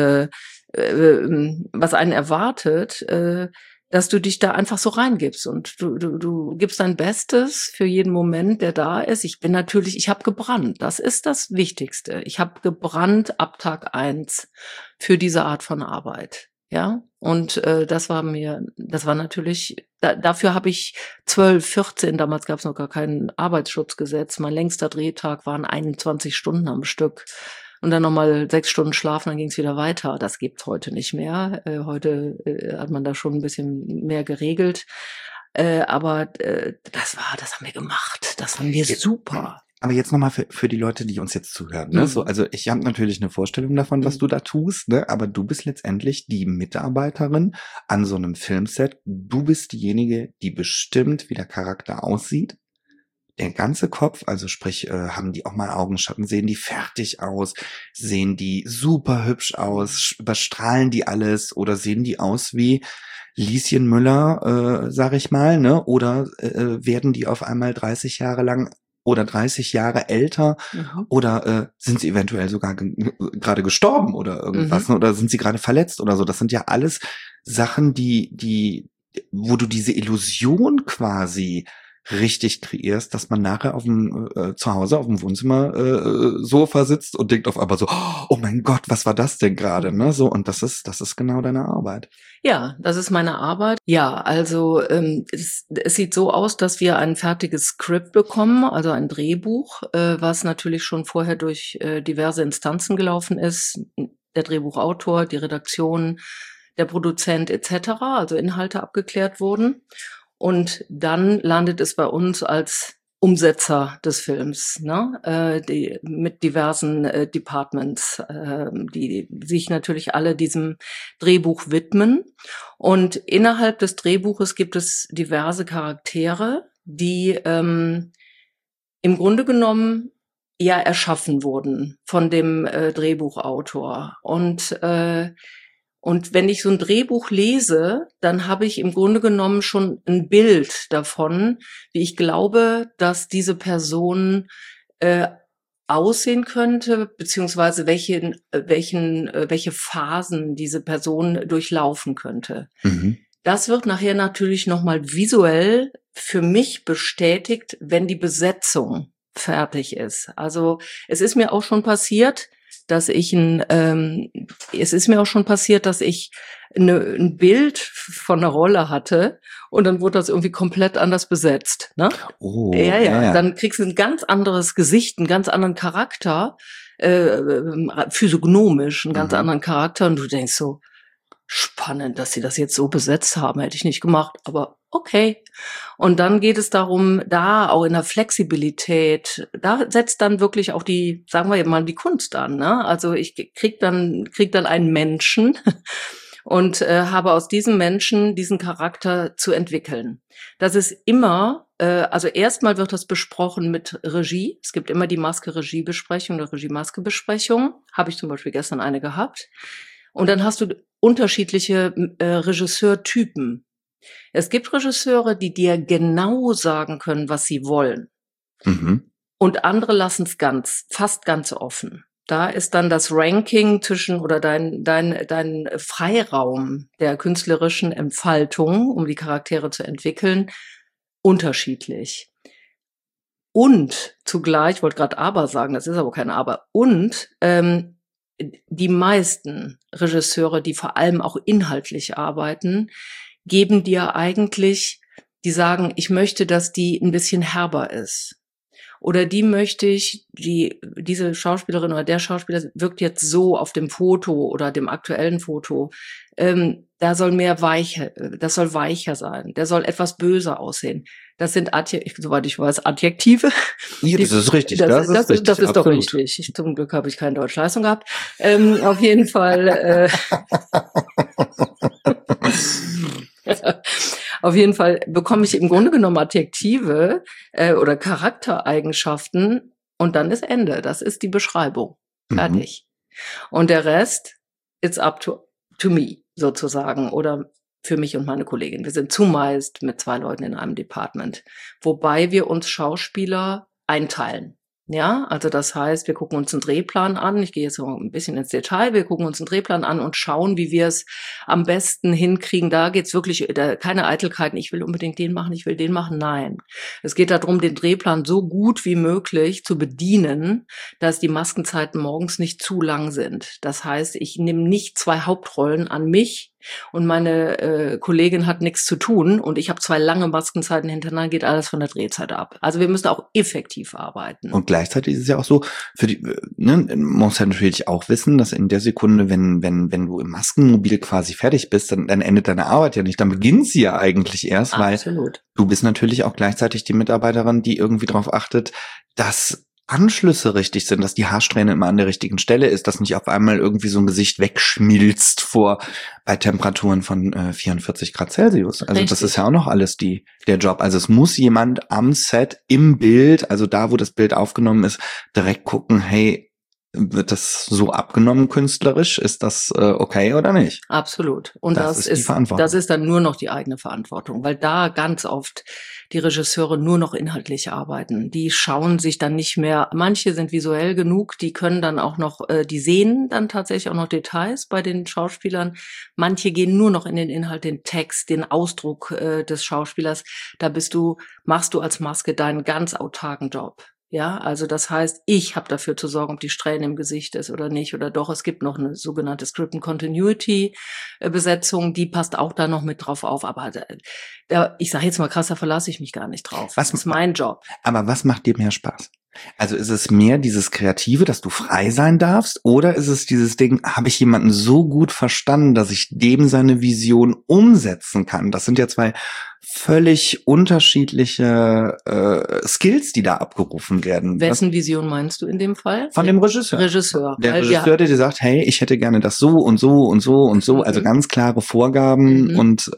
einen erwartet, dass du dich da einfach so reingibst und du gibst dein Bestes für jeden Moment, der da ist. Ich habe gebrannt. Das ist das Wichtigste. Ich habe gebrannt ab Tag 1 für diese Art von Arbeit. Ja, und das war natürlich, dafür habe ich 12, 14, damals gab es noch gar kein Arbeitsschutzgesetz. Mein längster Drehtag waren 21 Stunden am Stück. Und dann nochmal 6 Stunden schlafen, dann ging es wieder weiter. Das gibt's heute nicht mehr. Heute hat man da schon ein bisschen mehr geregelt. Aber das haben wir gemacht. Das fanden wir super. Aber jetzt nochmal für die Leute, die uns jetzt zuhören. Ne? So, also ich habe natürlich eine Vorstellung davon, was du da tust, ne? Aber du bist letztendlich die Mitarbeiterin an so einem Filmset. Du bist diejenige, die bestimmt, wie der Charakter aussieht. Der ganze Kopf, also sprich, haben die auch mal Augenschatten, sehen die fertig aus, sehen die super hübsch aus, überstrahlen die alles oder sehen die aus wie Lieschen Müller, sag ich mal, ne? Oder werden die auf einmal 30 Jahre lang oder 30 Jahre älter oder sind sie eventuell sogar gerade gestorben oder irgendwas, ne? Oder sind sie gerade verletzt oder so. Das sind ja alles Sachen, wo du diese Illusion quasi richtig kreierst, dass man nachher zu Hause auf dem Wohnzimmer Sofa sitzt und denkt auf einmal so, oh mein Gott, was war das denn gerade, ne? So, und das ist genau deine Arbeit. Ja, das ist meine Arbeit. Ja, also es sieht so aus, dass wir ein fertiges Skript bekommen, also ein Drehbuch, was natürlich schon vorher durch diverse Instanzen gelaufen ist. Der Drehbuchautor, die Redaktion, der Produzent etc., also Inhalte abgeklärt wurden. Und dann landet es bei uns als Umsetzer des Films, ne? Mit diversen Departments, die sich natürlich alle diesem Drehbuch widmen. Und innerhalb des Drehbuches gibt es diverse Charaktere, die im Grunde genommen ja erschaffen wurden von dem Drehbuchautor. Und wenn ich so ein Drehbuch lese, dann habe ich im Grunde genommen schon ein Bild davon, wie ich glaube, dass diese Person aussehen könnte, beziehungsweise welche Phasen diese Person durchlaufen könnte. Das wird nachher natürlich nochmal visuell für mich bestätigt, wenn die Besetzung fertig ist. Also es ist mir auch schon passiert, dass ich ein Bild von einer Rolle hatte und dann wurde das irgendwie komplett anders besetzt, ne? Oh, ja. Dann kriegst du ein ganz anderes Gesicht, einen ganz anderen Charakter, physiognomisch, einen ganz anderen Charakter und du denkst so, spannend, dass sie das jetzt so besetzt haben, hätte ich nicht gemacht, aber okay. Und dann geht es darum, da auch in der Flexibilität, da setzt dann wirklich auch die, sagen wir mal, die Kunst an, ne? Also ich krieg dann einen Menschen und habe aus diesem Menschen diesen Charakter zu entwickeln. Das ist immer, also erstmal wird das besprochen mit Regie. Es gibt immer die Maske-Regie-Besprechung, eine Regie-Maske-Besprechung. Habe ich zum Beispiel gestern eine gehabt. Und dann hast du unterschiedliche Regisseurtypen. Es gibt Regisseure, die dir genau sagen können, was sie wollen. Mhm. Und andere lassen es fast ganz offen. Da ist dann das Ranking zwischen oder dein Freiraum der künstlerischen Entfaltung, um die Charaktere zu entwickeln, unterschiedlich. Und zugleich, ich wollte gerade aber sagen, das ist aber kein aber, und die meisten Regisseure, die vor allem auch inhaltlich arbeiten, geben dir eigentlich, die sagen, ich möchte, dass die ein bisschen herber ist. Oder die möchte ich, diese Schauspielerin oder der Schauspieler wirkt jetzt so auf dem Foto oder dem aktuellen Foto. Das soll weicher sein. Der soll etwas böser aussehen. Das sind soweit ich weiß, Adjektive. Ja, das ist richtig. Das ist richtig, doch richtig. Zum Glück habe ich keine Deutschleistung gehabt. Auf jeden Fall. Auf jeden Fall bekomme ich im Grunde genommen Adjektive oder Charaktereigenschaften und dann ist Ende. Das ist die Beschreibung. Fertig. Und der Rest, it's up to me sozusagen oder für mich und meine Kollegin. Wir sind zumeist mit 2 Leuten in einem Department, wobei wir uns Schauspieler einteilen. Ja, also das heißt, wir gucken uns einen Drehplan an. Ich gehe jetzt so ein bisschen ins Detail. Wir gucken uns einen Drehplan an und schauen, wie wir es am besten hinkriegen. Da geht's wirklich, keine Eitelkeiten. Ich will unbedingt den machen, ich will den machen. Nein. Es geht darum, den Drehplan so gut wie möglich zu bedienen, dass die Maskenzeiten morgens nicht zu lang sind. Das heißt, ich nehme nicht 2 Hauptrollen an mich und meine Kollegin hat nichts zu tun und ich habe 2 lange Maskenzeiten hintereinander, geht alles von der Drehzeit ab. Also wir müssen auch effektiv arbeiten. Und gleichzeitig ist es ja auch so, man muss ja natürlich auch wissen, dass in der Sekunde, wenn du im Maskenmobil quasi fertig bist, dann endet deine Arbeit ja nicht, dann beginnt sie ja eigentlich erst, Absolut. Weil du bist natürlich auch gleichzeitig die Mitarbeiterin, die irgendwie darauf achtet, dass Anschlüsse richtig sind, dass die Haarsträhne immer an der richtigen Stelle ist, dass nicht auf einmal irgendwie so ein Gesicht wegschmilzt bei Temperaturen von 44 Grad Celsius. Also Richtig. das ist ja auch noch alles der Job. Also es muss jemand am Set im Bild, also da, wo das Bild aufgenommen ist, direkt gucken, hey, wird das so abgenommen künstlerisch? Ist das okay oder nicht? Absolut. Und das ist die Verantwortung. Das ist dann nur noch die eigene Verantwortung, weil da ganz oft die Regisseure nur noch inhaltlich arbeiten. Die schauen sich dann nicht mehr, manche sind visuell genug, die können dann auch noch, die sehen dann tatsächlich auch noch Details bei den Schauspielern. Manche gehen nur noch in den Inhalt, den Text, den Ausdruck des Schauspielers. Da machst du als Maske deinen ganz autarken Job. Ja, also das heißt, ich habe dafür zu sorgen, ob die Strähne im Gesicht ist oder nicht oder doch. Es gibt noch eine sogenannte Script and Continuity Besetzung, die passt auch da noch mit drauf auf. Aber ich sage jetzt mal krass, da verlasse ich mich gar nicht drauf. Das ist mein Job. Aber was macht dir mehr Spaß? Also ist es mehr dieses Kreative, dass du frei sein darfst, oder ist es dieses Ding, habe ich jemanden so gut verstanden, dass ich dem seine Vision umsetzen kann? Das sind ja 2 völlig unterschiedliche Skills, die da abgerufen werden. Wessen Vision meinst du in dem Fall? Von dem Regisseur. Der Regisseur, der dir sagt, hey, ich hätte gerne das so und so und so und so, also ganz klare Vorgaben und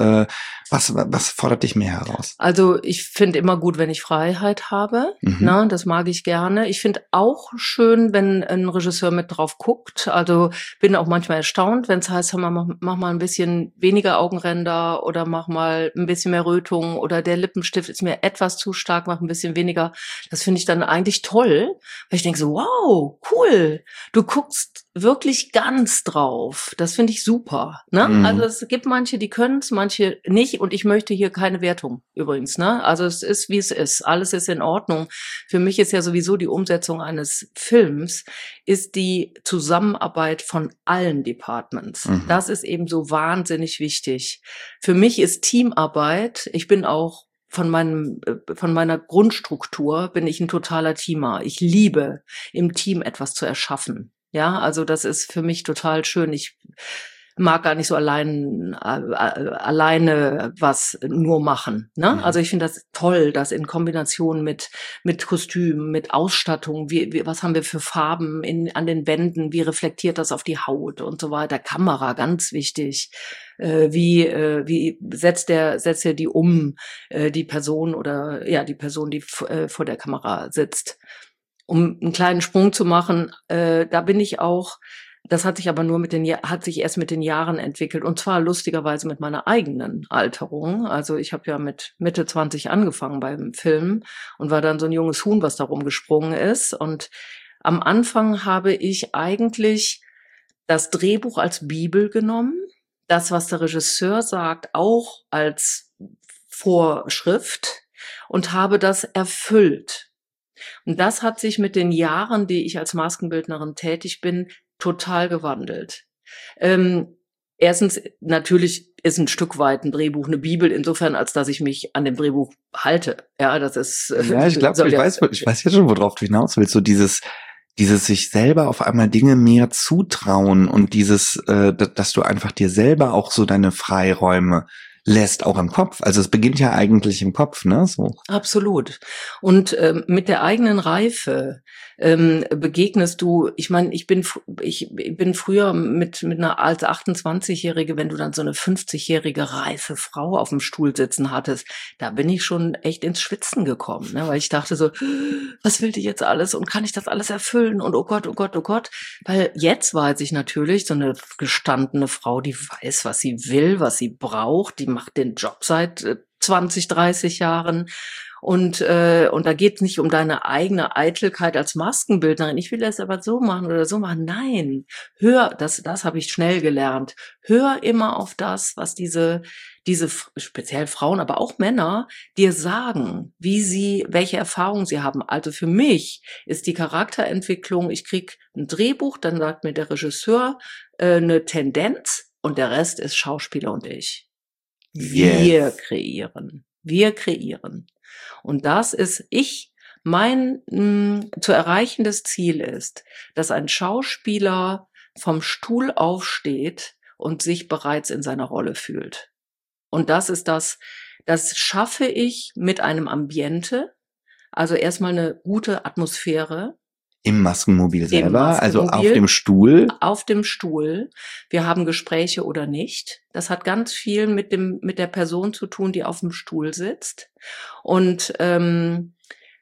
was fordert dich mehr heraus? Also ich finde immer gut, wenn ich Freiheit habe. Na, das mag ich gerne. Ich finde auch schön, wenn ein Regisseur mit drauf guckt. Also bin auch manchmal erstaunt, wenn es heißt, mach mal ein bisschen weniger Augenränder oder mach mal ein bisschen mehr Rötung oder der Lippenstift ist mir etwas zu stark, mach ein bisschen weniger. Das finde ich dann eigentlich toll, weil ich denke so, wow, cool. Du guckst wirklich ganz drauf. Das finde ich super. Ne? Also es gibt manche, die können es, manche nicht. Und ich möchte hier keine Wertung übrigens. Ne? Also es ist, wie es ist. Alles ist in Ordnung. Für mich ist ja sowieso die Umsetzung eines Films, ist die Zusammenarbeit von allen Departments. Das ist eben so wahnsinnig wichtig. Für mich ist Teamarbeit, ich bin auch von meiner Grundstruktur bin ich ein totaler Teamer. Ich liebe, im Team etwas zu erschaffen. Ja, also das ist für mich total schön. mag gar nicht so alleine was nur machen. Ne? Mhm. Also ich finde das toll, dass in Kombination mit Kostümen, mit Ausstattung, was haben wir für Farben an den Wänden, wie reflektiert das auf die Haut und so weiter. Kamera, ganz wichtig. Wie setzt er die die Person oder ja die Person, die vor der Kamera sitzt. Um einen kleinen Sprung zu machen, da bin ich auch. Das hat sich aber nur hat sich erst mit den Jahren entwickelt und zwar lustigerweise mit meiner eigenen Alterung. Also ich habe ja mit Mitte 20 angefangen beim Film und war dann so ein junges Huhn, was da rumgesprungen ist. Und am Anfang habe ich eigentlich das Drehbuch als Bibel genommen, das, was der Regisseur sagt, auch als Vorschrift und habe das erfüllt. Und das hat sich mit den Jahren, die ich als Maskenbildnerin tätig bin, total gewandelt. Erstens, natürlich ist ein Stück weit ein Drehbuch eine Bibel, insofern, als dass ich mich an dem Drehbuch halte. Ja, das ist. Ja, ich glaube, ich weiß jetzt schon, worauf du hinaus willst. So dieses sich selber auf einmal Dinge mehr zutrauen und dass du einfach dir selber auch so deine Freiräume lässt, auch im Kopf. Also es beginnt ja eigentlich im Kopf, ne? So. Absolut. Und mit der eigenen Reife begegnest du, ich meine, ich bin früher mit einer als 28-Jährige, wenn du dann so eine 50-jährige reife Frau auf dem Stuhl sitzen hattest, da bin ich schon echt ins Schwitzen gekommen, ne? Weil ich dachte so, was will die jetzt alles und kann ich das alles erfüllen und oh Gott, oh Gott, oh Gott. Weil jetzt weiß ich natürlich, so eine gestandene Frau, die weiß, was sie will, was sie braucht, die macht den Job seit 20, 30 Jahren. Und da geht es nicht um deine eigene Eitelkeit als Maskenbildnerin. Ich will das aber so machen oder so machen. Nein, das habe ich schnell gelernt. Hör immer auf das, was diese speziell Frauen, aber auch Männer dir sagen, welche Erfahrungen sie haben. Also für mich ist die Charakterentwicklung, ich krieg ein Drehbuch, dann sagt mir der Regisseur eine Tendenz und der Rest ist Schauspieler und ich. Wir kreieren. Und das ist mein zu erreichendes Ziel ist, dass ein Schauspieler vom Stuhl aufsteht und sich bereits in seiner Rolle fühlt. Und das schaffe ich mit einem Ambiente, also erstmal eine gute Atmosphäre. Im Maskenmobil selber, also auf dem Stuhl? Auf dem Stuhl. Wir haben Gespräche oder nicht. Das hat ganz viel mit der Person zu tun, die auf dem Stuhl sitzt. Und dann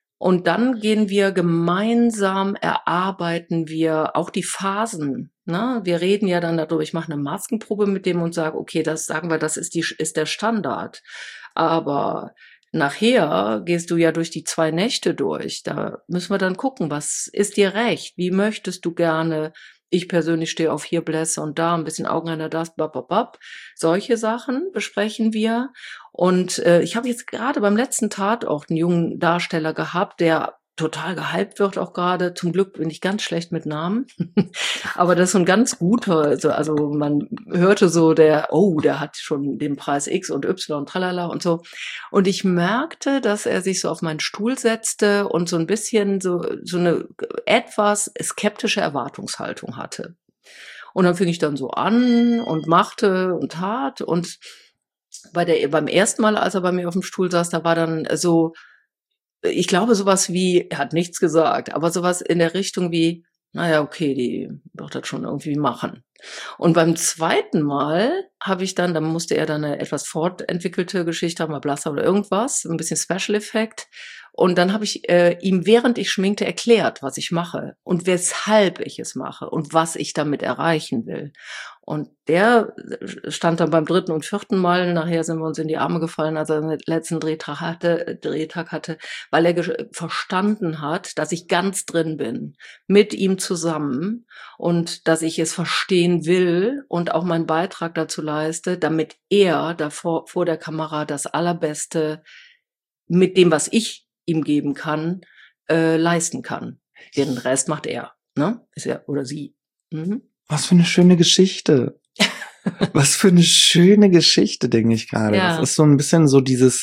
gehen wir gemeinsam, erarbeiten wir auch die Phasen. Ne? Wir reden ja dann darüber, ich mache eine Maskenprobe mit dem und sage, okay, das ist der Standard. Aber nachher gehst du ja durch die 2 Nächte durch. Da müssen wir dann gucken, was ist dir recht? Wie möchtest du gerne? Ich persönlich stehe auf hier Blässe und da, ein bisschen Augenränder, das, bababab. Solche Sachen besprechen wir. Und ich habe jetzt gerade beim letzten Tatort einen jungen Darsteller gehabt, der total gehypt wird auch gerade. Zum Glück bin ich ganz schlecht mit Namen. Aber das ist so ein ganz guter, also man hörte so, der hat schon den Preis X und Y und tralala und so. Und ich merkte, dass er sich so auf meinen Stuhl setzte und so ein bisschen so eine etwas skeptische Erwartungshaltung hatte. Und dann fing ich dann so an und machte und tat und beim ersten Mal, als er bei mir auf dem Stuhl saß, da war dann so, ich glaube sowas wie, er hat nichts gesagt, aber sowas in der Richtung wie, naja, okay, die wird das schon irgendwie machen. Und beim zweiten Mal da musste er dann eine etwas fortentwickelte Geschichte haben, mal Blasser oder irgendwas, ein bisschen Special Effect. Und dann habe ich ihm, während ich schminkte, erklärt, was ich mache und weshalb ich es mache und was ich damit erreichen will. Und der stand dann beim 3. und 4. Mal, nachher sind wir uns in die Arme gefallen, als er den letzten Drehtag hatte, weil er verstanden hat, dass ich ganz drin bin, mit ihm zusammen und dass ich es verstehen will und auch meinen Beitrag dazu leiste, damit er davor vor der Kamera das Allerbeste mit dem, was ich ihm geben kann, leisten kann. Den Rest macht er, ne? Ist er oder sie. Mhm. Was für eine schöne Geschichte. Was für eine schöne Geschichte, denke ich gerade. Ja. Das ist so ein bisschen so dieses,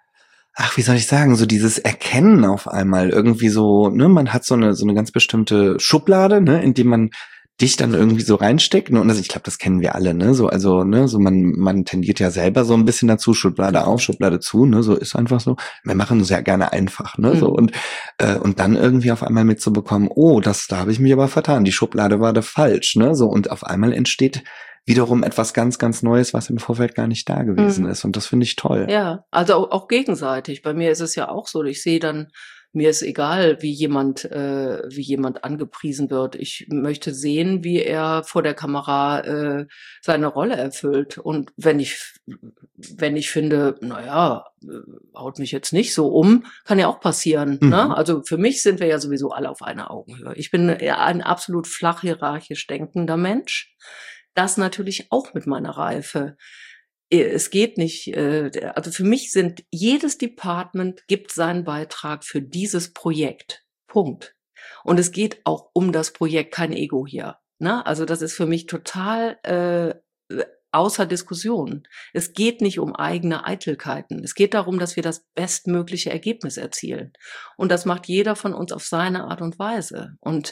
wie soll ich sagen, so dieses Erkennen auf einmal. Irgendwie so, ne, man hat so eine ganz bestimmte Schublade, ne, in die man dich dann irgendwie so reinsteckt. Ne? Und ich glaube, das kennen wir alle, ne? So, also, ne, so man tendiert ja selber so ein bisschen dazu, Schublade auf, Schublade zu, ne? So ist einfach so. Wir machen es ja gerne einfach, ne? So und dann irgendwie auf einmal mitzubekommen, oh, da habe ich mich aber vertan. Die Schublade war da falsch, ne? So, und auf einmal entsteht wiederum etwas ganz, ganz Neues, was im Vorfeld gar nicht da gewesen ist. Und das finde ich toll. Ja, also auch gegenseitig. Bei mir ist es ja auch so, ich sehe dann, mir ist egal, wie jemand angepriesen wird. Ich möchte sehen, wie er vor der Kamera seine Rolle erfüllt. Und wenn ich finde, haut mich jetzt nicht so um, kann ja auch passieren. Ne? Also für mich sind wir ja sowieso alle auf einer Augenhöhe. Ich bin ja ein absolut flach hierarchisch denkender Mensch. Das natürlich auch mit meiner Reife. Es geht nicht, also für mich jedes Department gibt seinen Beitrag für dieses Projekt. Punkt. Und es geht auch um das Projekt, kein Ego hier. Ne? Also das ist für mich total außer Diskussion. Es geht nicht um eigene Eitelkeiten. Es geht darum, dass wir das bestmögliche Ergebnis erzielen. Und das macht jeder von uns auf seine Art und Weise. Und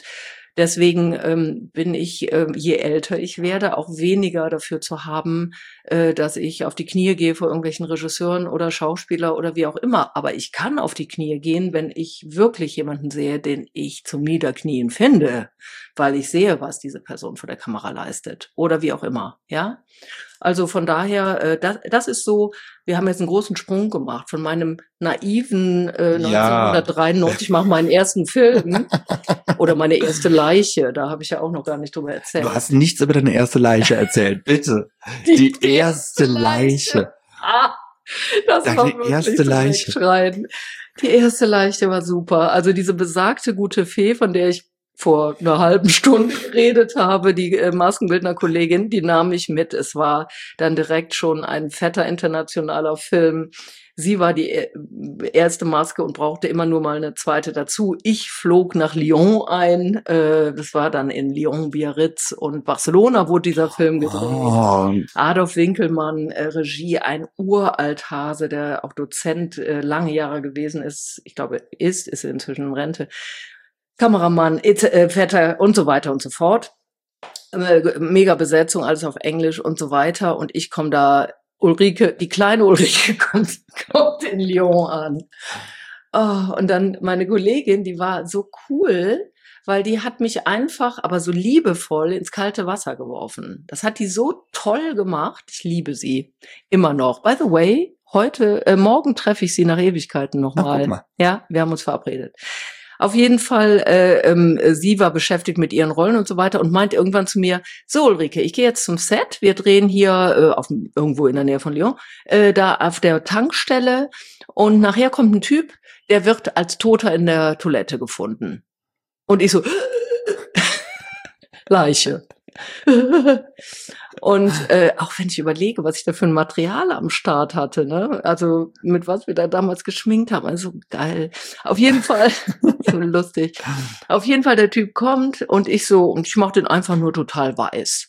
deswegen bin ich, je älter ich werde, auch weniger dafür zu haben, dass ich auf die Knie gehe vor irgendwelchen Regisseuren oder Schauspieler oder wie auch immer. Aber ich kann auf die Knie gehen, wenn ich wirklich jemanden sehe, den ich zum Niederknien finde, weil ich sehe, was diese Person vor der Kamera leistet oder wie auch immer. Ja, also von daher, das ist so. Wir haben jetzt einen großen Sprung gemacht von meinem naiven 1993, mache meinen ersten Film oder meine erste Leiche. Da habe ich ja auch noch gar nicht drüber erzählt. Du hast nichts über deine erste Leiche erzählt, bitte. Die erste Leiche. Das Deine war wirklich erste Leiche. Wegschreien. Die erste Leiche war super. Also diese besagte gute Fee, von der ich vor einer halben Stunde geredet habe, die Maskenbildner-Kollegin, die nahm mich mit. Es war dann direkt schon ein fetter internationaler Film. Sie war die erste Maske und brauchte immer nur mal eine zweite dazu. Ich flog nach Lyon ein. Das war dann in Lyon, Biarritz und Barcelona wurde dieser Film gedreht. Oh. Adolf Winkelmann, Regie, ein Uralthase, der auch Dozent lange Jahre gewesen ist. Ich glaube, ist inzwischen in Rente. Kameramann, Vetter und so weiter und so fort. Mega Besetzung, alles auf Englisch und so weiter. Und ich komme da, die kleine Ulrike kommt in Lyon an. Oh, und dann meine Kollegin, die war so cool, weil die hat mich einfach, aber so liebevoll ins kalte Wasser geworfen. Das hat die so toll gemacht. Ich liebe sie. Immer noch. By the way, morgen treffe ich sie nach Ewigkeiten nochmal. Ja, wir haben uns verabredet. Auf jeden Fall, sie war beschäftigt mit ihren Rollen und so weiter und meint irgendwann zu mir, so Ulrike, ich gehe jetzt zum Set, wir drehen hier irgendwo in der Nähe von Lyon, da auf der Tankstelle und nachher kommt ein Typ, der wird als Toter in der Toilette gefunden. Und ich so, Leiche. Und auch wenn ich überlege, was ich da für ein Material am Start hatte, ne? Also mit was wir da damals geschminkt haben, also geil. Auf jeden Fall, so lustig. Auf jeden Fall, der Typ kommt und ich mach den einfach nur total weiß.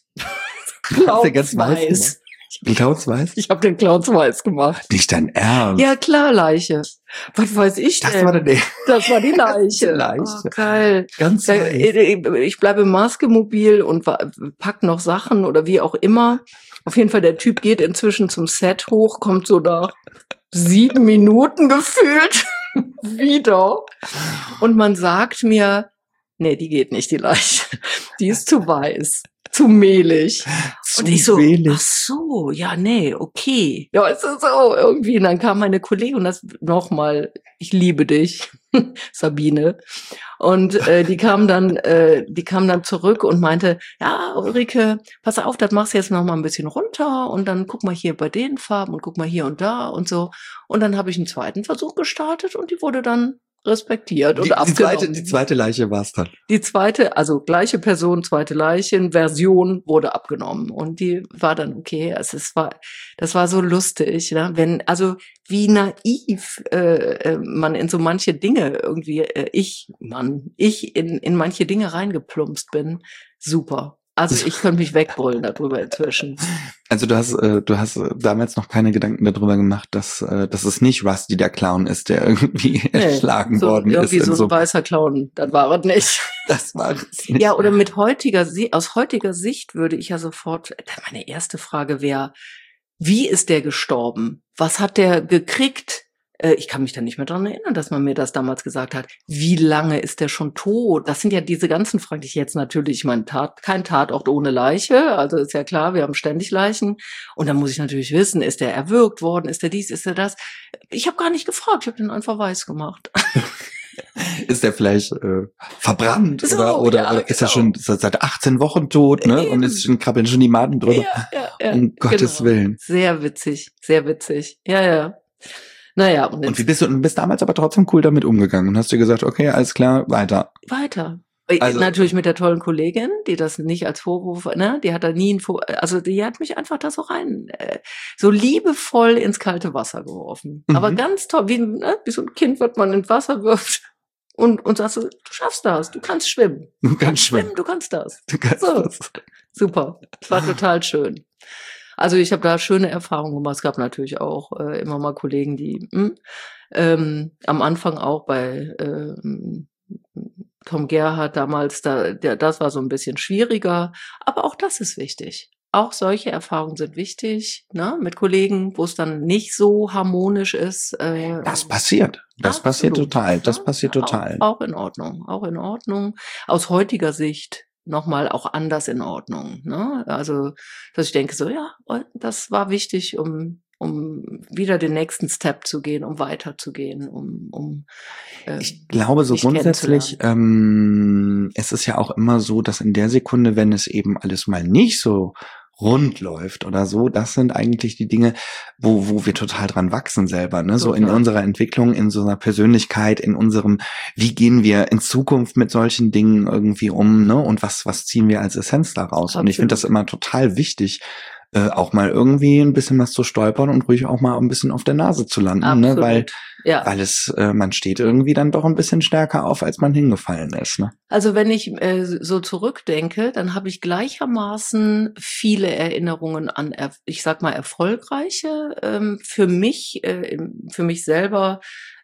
Weiß. Clowns weiß? Ich habe den Clowns weiß gemacht. Nicht dein Ernst? Ja klar, Leiche. Was weiß ich denn? Das war die Leiche. Leiche. Oh, geil. Ganz weiß. Ich bleibe maskemobil und pack noch Sachen oder wie auch immer. Auf jeden Fall, der Typ geht inzwischen zum Set hoch, kommt so nach 7 Minuten gefühlt wieder. Und man sagt mir, nee, die geht nicht, die Leiche. Die ist zu weiß. Zu mehlig. Und ich so, ach so, ja, nee, okay. Ja, es ist so irgendwie. Und dann kam meine Kollegin und das nochmal, ich liebe dich, Sabine. Und die kam dann zurück und meinte, ja, Ulrike, pass auf, das machst du jetzt noch mal ein bisschen runter und dann guck mal hier bei den Farben und guck mal hier und da und so. Und dann habe ich einen zweiten Versuch gestartet und die wurde dann respektiert und abgenommen. Die zweite Leiche war es dann. Die zweite, also gleiche Person, zweite Leiche, Version wurde abgenommen und die war dann okay. Also das war so lustig, ne? Wie naiv man in so manche Dinge irgendwie, ich in manche Dinge reingeplumpst bin. Super. Also ich könnte mich wegbrüllen darüber inzwischen. Also du hast damals noch keine Gedanken darüber gemacht, dass es nicht Rusty der Clown ist, der irgendwie erschlagen worden ist. Irgendwie so ein weißer Clown, das war es nicht. Das war es nicht. Ja, oder aus heutiger Sicht würde ich ja sofort, meine erste Frage wäre, wie ist der gestorben? Was hat der gekriegt? Ich kann mich da nicht mehr dran erinnern, dass man mir das damals gesagt hat. Wie lange ist der schon tot? Das sind ja diese ganzen Fragen, die ich jetzt natürlich, ich meine, kein Tatort ohne Leiche. Also ist ja klar, wir haben ständig Leichen. Und dann muss ich natürlich wissen, ist der erwürgt worden? Ist der dies? Ist der das? Ich habe gar nicht gefragt. Ich habe den einfach weiß gemacht. Ist der vielleicht verbrannt So, oder ja, ist er schon seit 18 Wochen tot, ne? Eben. Und krabbeln schon die Maden drüber. Ja, Um Gottes Willen. Sehr witzig, sehr witzig. Ja. Naja. Und wie bist damals aber trotzdem cool damit umgegangen und hast dir gesagt, okay, alles klar, weiter. Also, natürlich mit der tollen Kollegin, die das nicht als Vorwurf, ne, die hat da nie also die hat mich einfach da so so liebevoll ins kalte Wasser geworfen. Aber ganz toll, wie so ein Kind, was man ins Wasser wirft und sagst so, du schaffst das, du kannst schwimmen. Du kannst schwimmen, du kannst das. Du kannst das. Super, das war total schön. Also ich habe da schöne Erfahrungen gemacht. Es gab natürlich auch immer mal Kollegen, die am Anfang auch bei Tom Gerhardt damals, das war so ein bisschen schwieriger, aber auch das ist wichtig. Auch solche Erfahrungen sind wichtig, ne? Mit Kollegen, wo es dann nicht so harmonisch ist. Das passiert. Das passiert total. Das passiert total. Auch in Ordnung. Aus heutiger Sicht nochmal auch anders in Ordnung, ne? Also, dass ich denke so, ja, das war wichtig, um wieder den nächsten Step zu gehen, um weiterzugehen, ich glaube so grundsätzlich, es ist ja auch immer so, dass in der Sekunde, wenn es eben alles mal nicht so rund läuft oder so, das sind eigentlich die Dinge, wo wir total dran wachsen selber, ne? So in unserer Entwicklung, in so einer Persönlichkeit, in unserem, wie gehen wir in Zukunft mit solchen Dingen irgendwie um, ne? Und was ziehen wir als Essenz daraus? Absolut. Und ich finde das immer total wichtig, auch mal irgendwie ein bisschen was zu stolpern und ruhig auch mal ein bisschen auf der Nase zu landen, ne? Weil es, man steht irgendwie dann doch ein bisschen stärker auf, als man hingefallen ist, ne? Also wenn ich so zurückdenke, dann habe ich gleichermaßen viele Erinnerungen an, ich sag mal, erfolgreiche, für mich selber,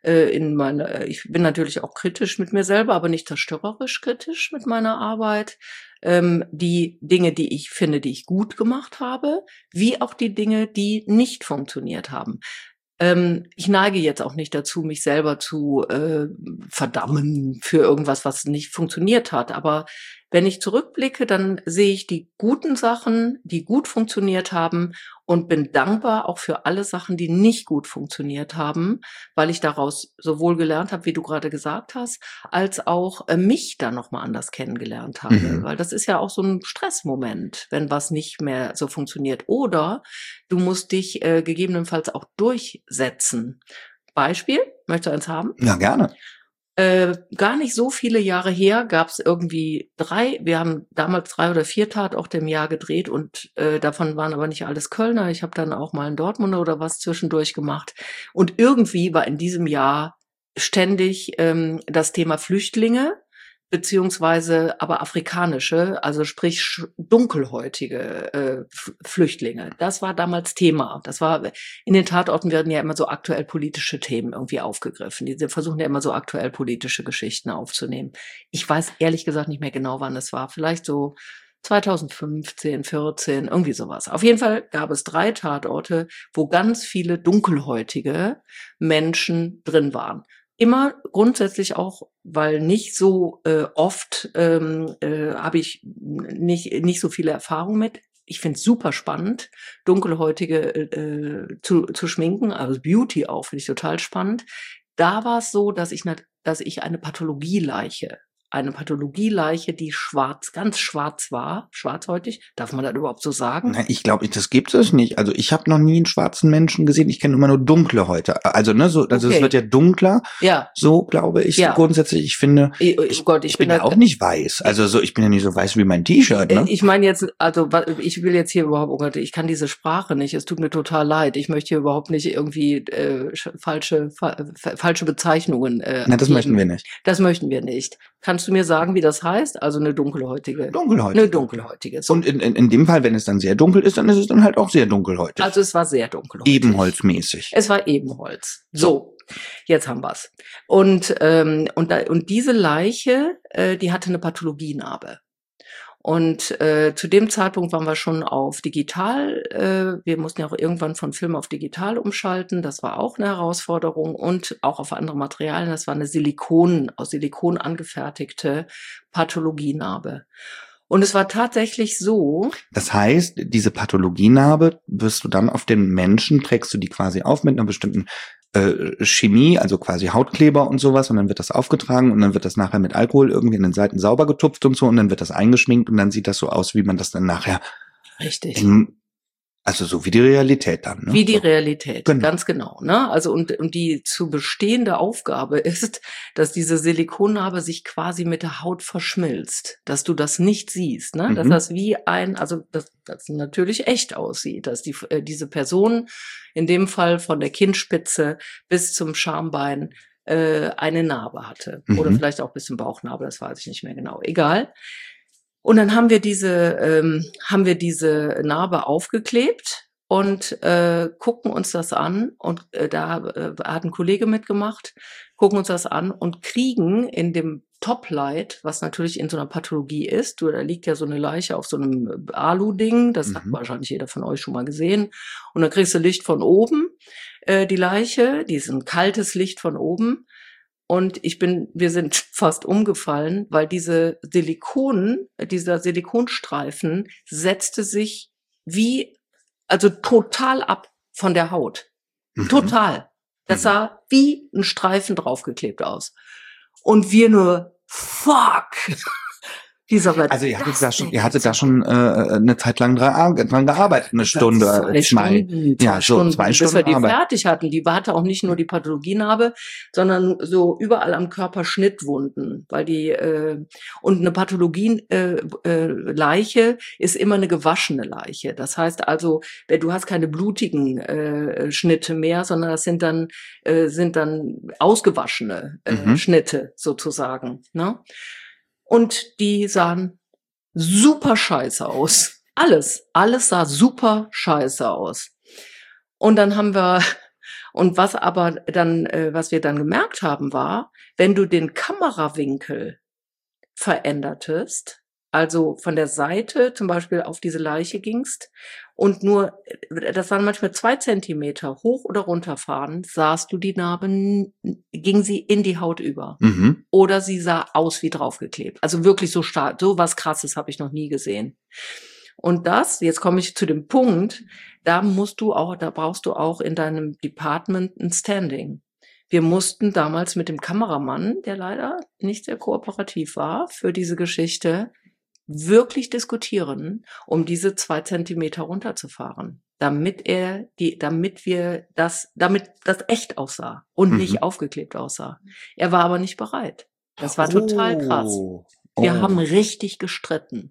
ich bin natürlich auch kritisch mit mir selber, aber nicht zerstörerisch kritisch mit meiner Arbeit. Die Dinge, die ich finde, die ich gut gemacht habe, wie auch die Dinge, die nicht funktioniert haben. Ich neige jetzt auch nicht dazu, mich selber zu verdammen für irgendwas, was nicht funktioniert hat. Aber wenn ich zurückblicke, dann sehe ich die guten Sachen, die gut funktioniert haben und bin dankbar auch für alle Sachen, die nicht gut funktioniert haben, weil ich daraus sowohl gelernt habe, wie du gerade gesagt hast, als auch mich da nochmal anders kennengelernt habe. Weil das ist ja auch so ein Stressmoment, wenn was nicht mehr so funktioniert. Oder du musst dich gegebenenfalls auch durchsetzen. Beispiel, möchtest du eins haben? Ja, gerne. Gar nicht so viele Jahre her gab es irgendwie wir haben damals 3 oder 4 Tatorte im Jahr gedreht und davon waren aber nicht alles Kölner. Ich habe dann auch mal in Dortmund oder was zwischendurch gemacht. Und irgendwie war in diesem Jahr ständig das Thema Flüchtlinge, beziehungsweise aber afrikanische, also sprich dunkelhäutige Flüchtlinge. Das war damals Thema. In den Tatorten werden ja immer so aktuell politische Themen irgendwie aufgegriffen. Die versuchen ja immer so aktuell politische Geschichten aufzunehmen. Ich weiß ehrlich gesagt nicht mehr genau, wann es war. Vielleicht so 2015, 14, irgendwie sowas. Auf jeden Fall gab es 3 Tatorte, wo ganz viele dunkelhäutige Menschen drin waren. Immer grundsätzlich auch, weil nicht so oft habe ich nicht so viele Erfahrungen mit. Ich finde es super spannend, Dunkelhäutige zu schminken, also Beauty auch, finde ich total spannend. Da war es so, dass ich eine Pathologieleiche, die ganz schwarz war, schwarzhäutig. Darf man das überhaupt so sagen? Nein, ich glaube, das gibt es nicht. Also ich habe noch nie einen schwarzen Menschen gesehen. Ich kenne immer nur dunkle Häute. Also ne, so, also es wird ja dunkler. Ja. So glaube ich grundsätzlich. Ich finde, ich bin ja auch nicht weiß. Also so, ich bin ja nicht so weiß wie mein T-Shirt. Ne? Ich meine jetzt, also ich will jetzt hier überhaupt, oh Gott, ich kann diese Sprache nicht. Es tut mir total leid. Ich möchte hier überhaupt nicht irgendwie falsche Bezeichnungen. Nein, das möchten wir nicht. Das möchten wir nicht. Kannst Kannst du mir sagen, wie das heißt? Also eine dunkelhäutige. Dunkelhäutige. Eine dunkelhäutige. So. Und in dem Fall, wenn es dann sehr dunkel ist, dann ist es dann halt auch sehr dunkelhäutig. Also es war sehr dunkelhäutig. Ebenholzmäßig. Es war Ebenholz. So, jetzt haben wir's. Und diese Leiche, die hatte eine Pathologienarbe. Und zu dem Zeitpunkt waren wir schon auf digital. Wir mussten ja auch irgendwann von Film auf digital umschalten. Das war auch eine Herausforderung. Und auch auf andere Materialien. Das war eine aus Silikon angefertigte Pathologienarbe. Und es war tatsächlich so. Das heißt, diese Pathologienarbe wirst du dann auf den Menschen, trägst du die quasi auf mit einer bestimmten Chemie, also quasi Hautkleber und sowas, und dann wird das aufgetragen und dann wird das nachher mit Alkohol irgendwie in den Seiten sauber getupft und so und dann wird das eingeschminkt und dann sieht das so aus, wie man das dann nachher Richtig. Also so wie die Realität dann, ne? Wie die Realität, genau. Ganz genau. Ne? Also und die zu bestehende Aufgabe ist, dass diese Silikonnarbe sich quasi mit der Haut verschmilzt, dass du das nicht siehst, ne? Dass das wie das natürlich echt aussieht, dass diese Person in dem Fall von der Kinnspitze bis zum Schambein eine Narbe hatte oder vielleicht auch bis zum Bauchnabel, das weiß ich nicht mehr genau. Egal. Und dann haben wir diese Narbe aufgeklebt und gucken uns das an. Und da hat ein Kollege mitgemacht, gucken uns das an und kriegen in dem Toplight, was natürlich in so einer Pathologie ist, da liegt ja so eine Leiche auf so einem Alu-Ding, das hat wahrscheinlich jeder von euch schon mal gesehen. Und dann kriegst du Licht von oben, die Leiche, die ist ein kaltes Licht von oben. Und wir sind fast umgefallen, weil dieser Silikonstreifen setzte sich total ab von der Haut. Total. Das sah wie ein Streifen draufgeklebt aus. Und wir nur, fuck! Also ihr hattet da schon eine Zeit lang dran gearbeitet, eine Stunde. 2 Stunden, ja, so 2 Stunden. Bis wir die fertig hatten. Die hatte auch nicht nur die Pathologienarbe, sondern so überall am Körper Schnittwunden, weil und eine Leiche ist immer eine gewaschene Leiche. Das heißt also, du hast keine blutigen Schnitte mehr, sondern das sind dann ausgewaschene Schnitte sozusagen, ne? Und die sahen super scheiße aus. Alles sah super scheiße aus. Und dann was wir dann gemerkt haben, war, wenn du den Kamerawinkel verändertest, also von der Seite zum Beispiel auf diese Leiche gingst und das waren manchmal 2 Zentimeter hoch oder runterfahren, sahst du die Narben, ging sie in die Haut über. Oder sie sah aus wie draufgeklebt. Also wirklich so stark, so was Krasses habe ich noch nie gesehen. Und jetzt komme ich zu dem Punkt, da brauchst du auch in deinem Department ein Standing. Wir mussten damals mit dem Kameramann, der leider nicht sehr kooperativ war für diese Geschichte, wirklich diskutieren, um diese 2 Zentimeter runterzufahren, damit das echt aussah und nicht aufgeklebt aussah. Er war aber nicht bereit. Das war total krass. Wir haben richtig gestritten.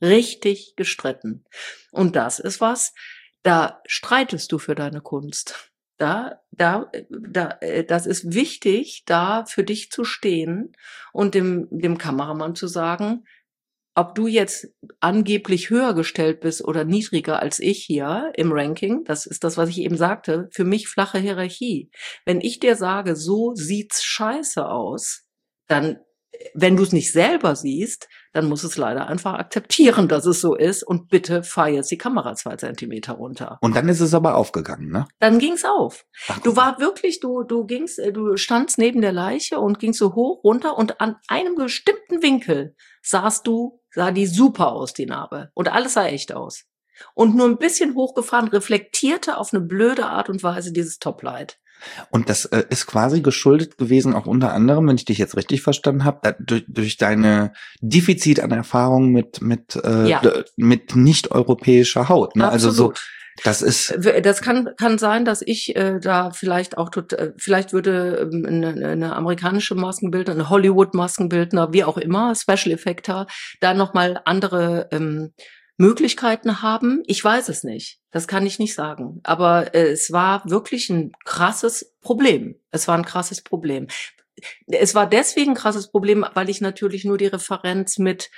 Und das ist was, da streitest du für deine Kunst. Das ist wichtig, da für dich zu stehen und dem Kameramann zu sagen, ob du jetzt angeblich höher gestellt bist oder niedriger als ich hier im Ranking, das ist das, was ich eben sagte, für mich flache Hierarchie. Wenn ich dir sage, so sieht's scheiße aus, dann, wenn du es nicht selber siehst, dann musst du es leider einfach akzeptieren, dass es so ist und bitte fahr jetzt die Kamera 2 Zentimeter runter. Und dann ist es aber aufgegangen, ne? Dann ging's auf. Ach, du standst neben der Leiche und gingst so hoch, runter und an einem bestimmten Winkel sah die super aus, die Narbe. Und alles sah echt aus. Und nur ein bisschen hochgefahren, reflektierte auf eine blöde Art und Weise dieses Toplight. Und das ist quasi geschuldet gewesen, auch unter anderem, wenn ich dich jetzt richtig verstanden habe, durch deine Defizit an Erfahrung mit nicht-europäischer Haut. Ne? Absolut. Also so, das kann sein, dass ich da vielleicht auch vielleicht würde eine amerikanische Maskenbildner, eine Hollywood-Maskenbildner, wie auch immer, Special Effector, da nochmal andere Möglichkeiten haben. Ich weiß es nicht. Das kann ich nicht sagen. Aber es war wirklich ein krasses Problem. es war deswegen ein krasses Problem, weil ich natürlich nur die Referenz mit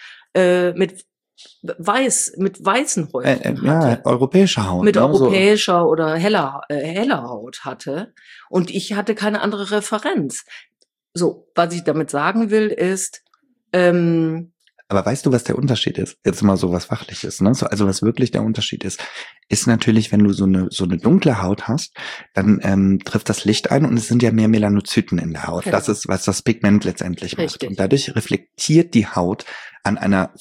weißen Häuten hatte. Ja, europäische Haut. Mit ne? europäischer oder heller Haut hatte. Und ich hatte keine andere Referenz. So, was ich damit sagen will, ist, Aber weißt du, was der Unterschied ist? Jetzt mal so was Fachliches, ne? Also was wirklich der Unterschied ist natürlich, wenn du so eine dunkle Haut hast, dann trifft das Licht ein und es sind ja mehr Melanozyten in der Haut. Genau. Das ist, was das Pigment letztendlich macht. Richtig. Und dadurch reflektiert die Haut an einer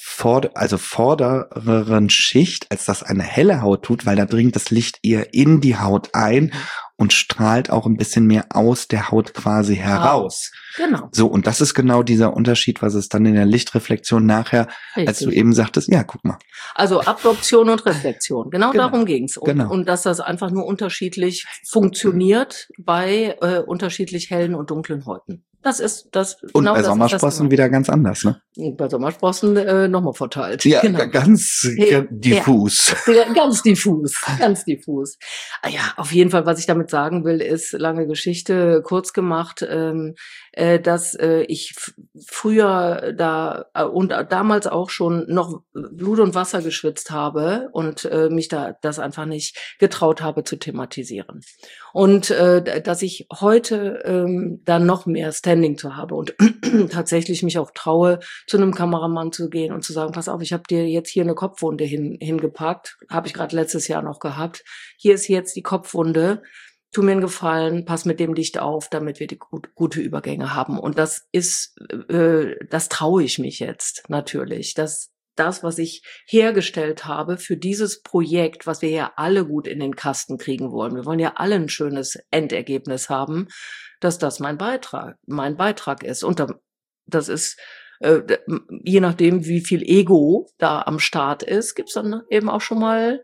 vordereren Schicht, als das eine helle Haut tut, weil da dringt das Licht eher in die Haut ein und strahlt auch ein bisschen mehr aus der Haut quasi heraus. Genau. So, und das ist genau dieser Unterschied, was es dann in der Lichtreflexion nachher, als du eben sagtest, ja, guck mal. Also Absorption und Reflexion, genau darum ging's. Genau. Und dass das einfach nur unterschiedlich funktioniert bei unterschiedlich hellen und dunklen Häuten. Das ist das. Und genau bei das Sommersprossen ist wieder ganz anders, ne? Und bei Sommersprossen nochmal verteilt. Ja, genau. ganz diffus. Ja, ganz diffus, ganz diffus. Ja, auf jeden Fall, was ich damit sagen will, ist, lange Geschichte kurz gemacht, dass ich früher da und damals auch schon noch Blut und Wasser geschwitzt habe und mich da das einfach nicht getraut habe zu thematisieren. Und dass ich heute dann noch mehr Standing zu habe und tatsächlich mich auch traue, zu einem Kameramann zu gehen und zu sagen, pass auf, ich habe dir jetzt hier eine Kopfwunde hingepackt, habe ich gerade letztes Jahr noch gehabt. Hier ist jetzt die Kopfwunde. Tu mir einen Gefallen, pass mit dem Licht auf, damit wir die gute Übergänge haben. Und das ist, das traue ich mich jetzt natürlich. Das, was ich hergestellt habe für dieses Projekt, was wir ja alle gut in den Kasten kriegen wollen. Wir wollen ja alle ein schönes Endergebnis haben, dass das mein Beitrag ist. Und das ist, je nachdem, wie viel Ego da am Start ist, gibt's dann eben auch schon mal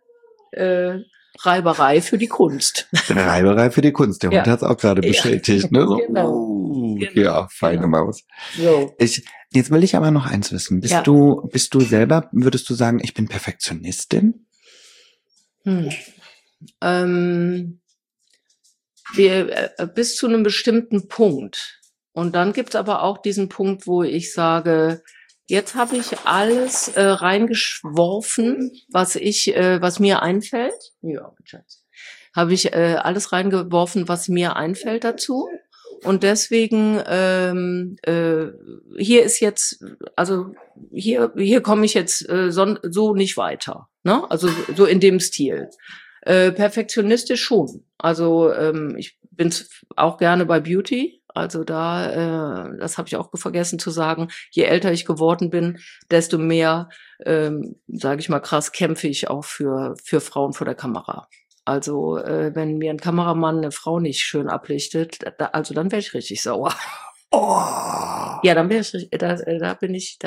Reiberei für die Kunst. Reiberei für die Kunst. Der Hund hat's auch gerade bestätigt. Ne? So, Genau. Ja, feine Maus. So. Jetzt will ich aber noch eins wissen. Bist du selber, würdest du sagen, ich bin Perfektionistin? Bis zu einem bestimmten Punkt. Und dann gibt's aber auch diesen Punkt, wo ich sage, jetzt habe ich alles reingeworfen, was mir einfällt. Ja, Schatz. Habe ich alles reingeworfen, was mir einfällt dazu. Und deswegen hier ist jetzt, also hier komme ich jetzt so nicht weiter. Ne? Also so in dem Stil. Perfektionistisch schon. Also ich bin auch gerne bei Beauty. Also das habe ich auch vergessen zu sagen. Je älter ich geworden bin, desto mehr, sage ich mal krass, kämpfe ich auch für Frauen vor der Kamera. Also wenn mir ein Kameramann eine Frau nicht schön ablichtet, dann wäre ich richtig sauer. Oh. Ja, dann wäre ich, da bin ich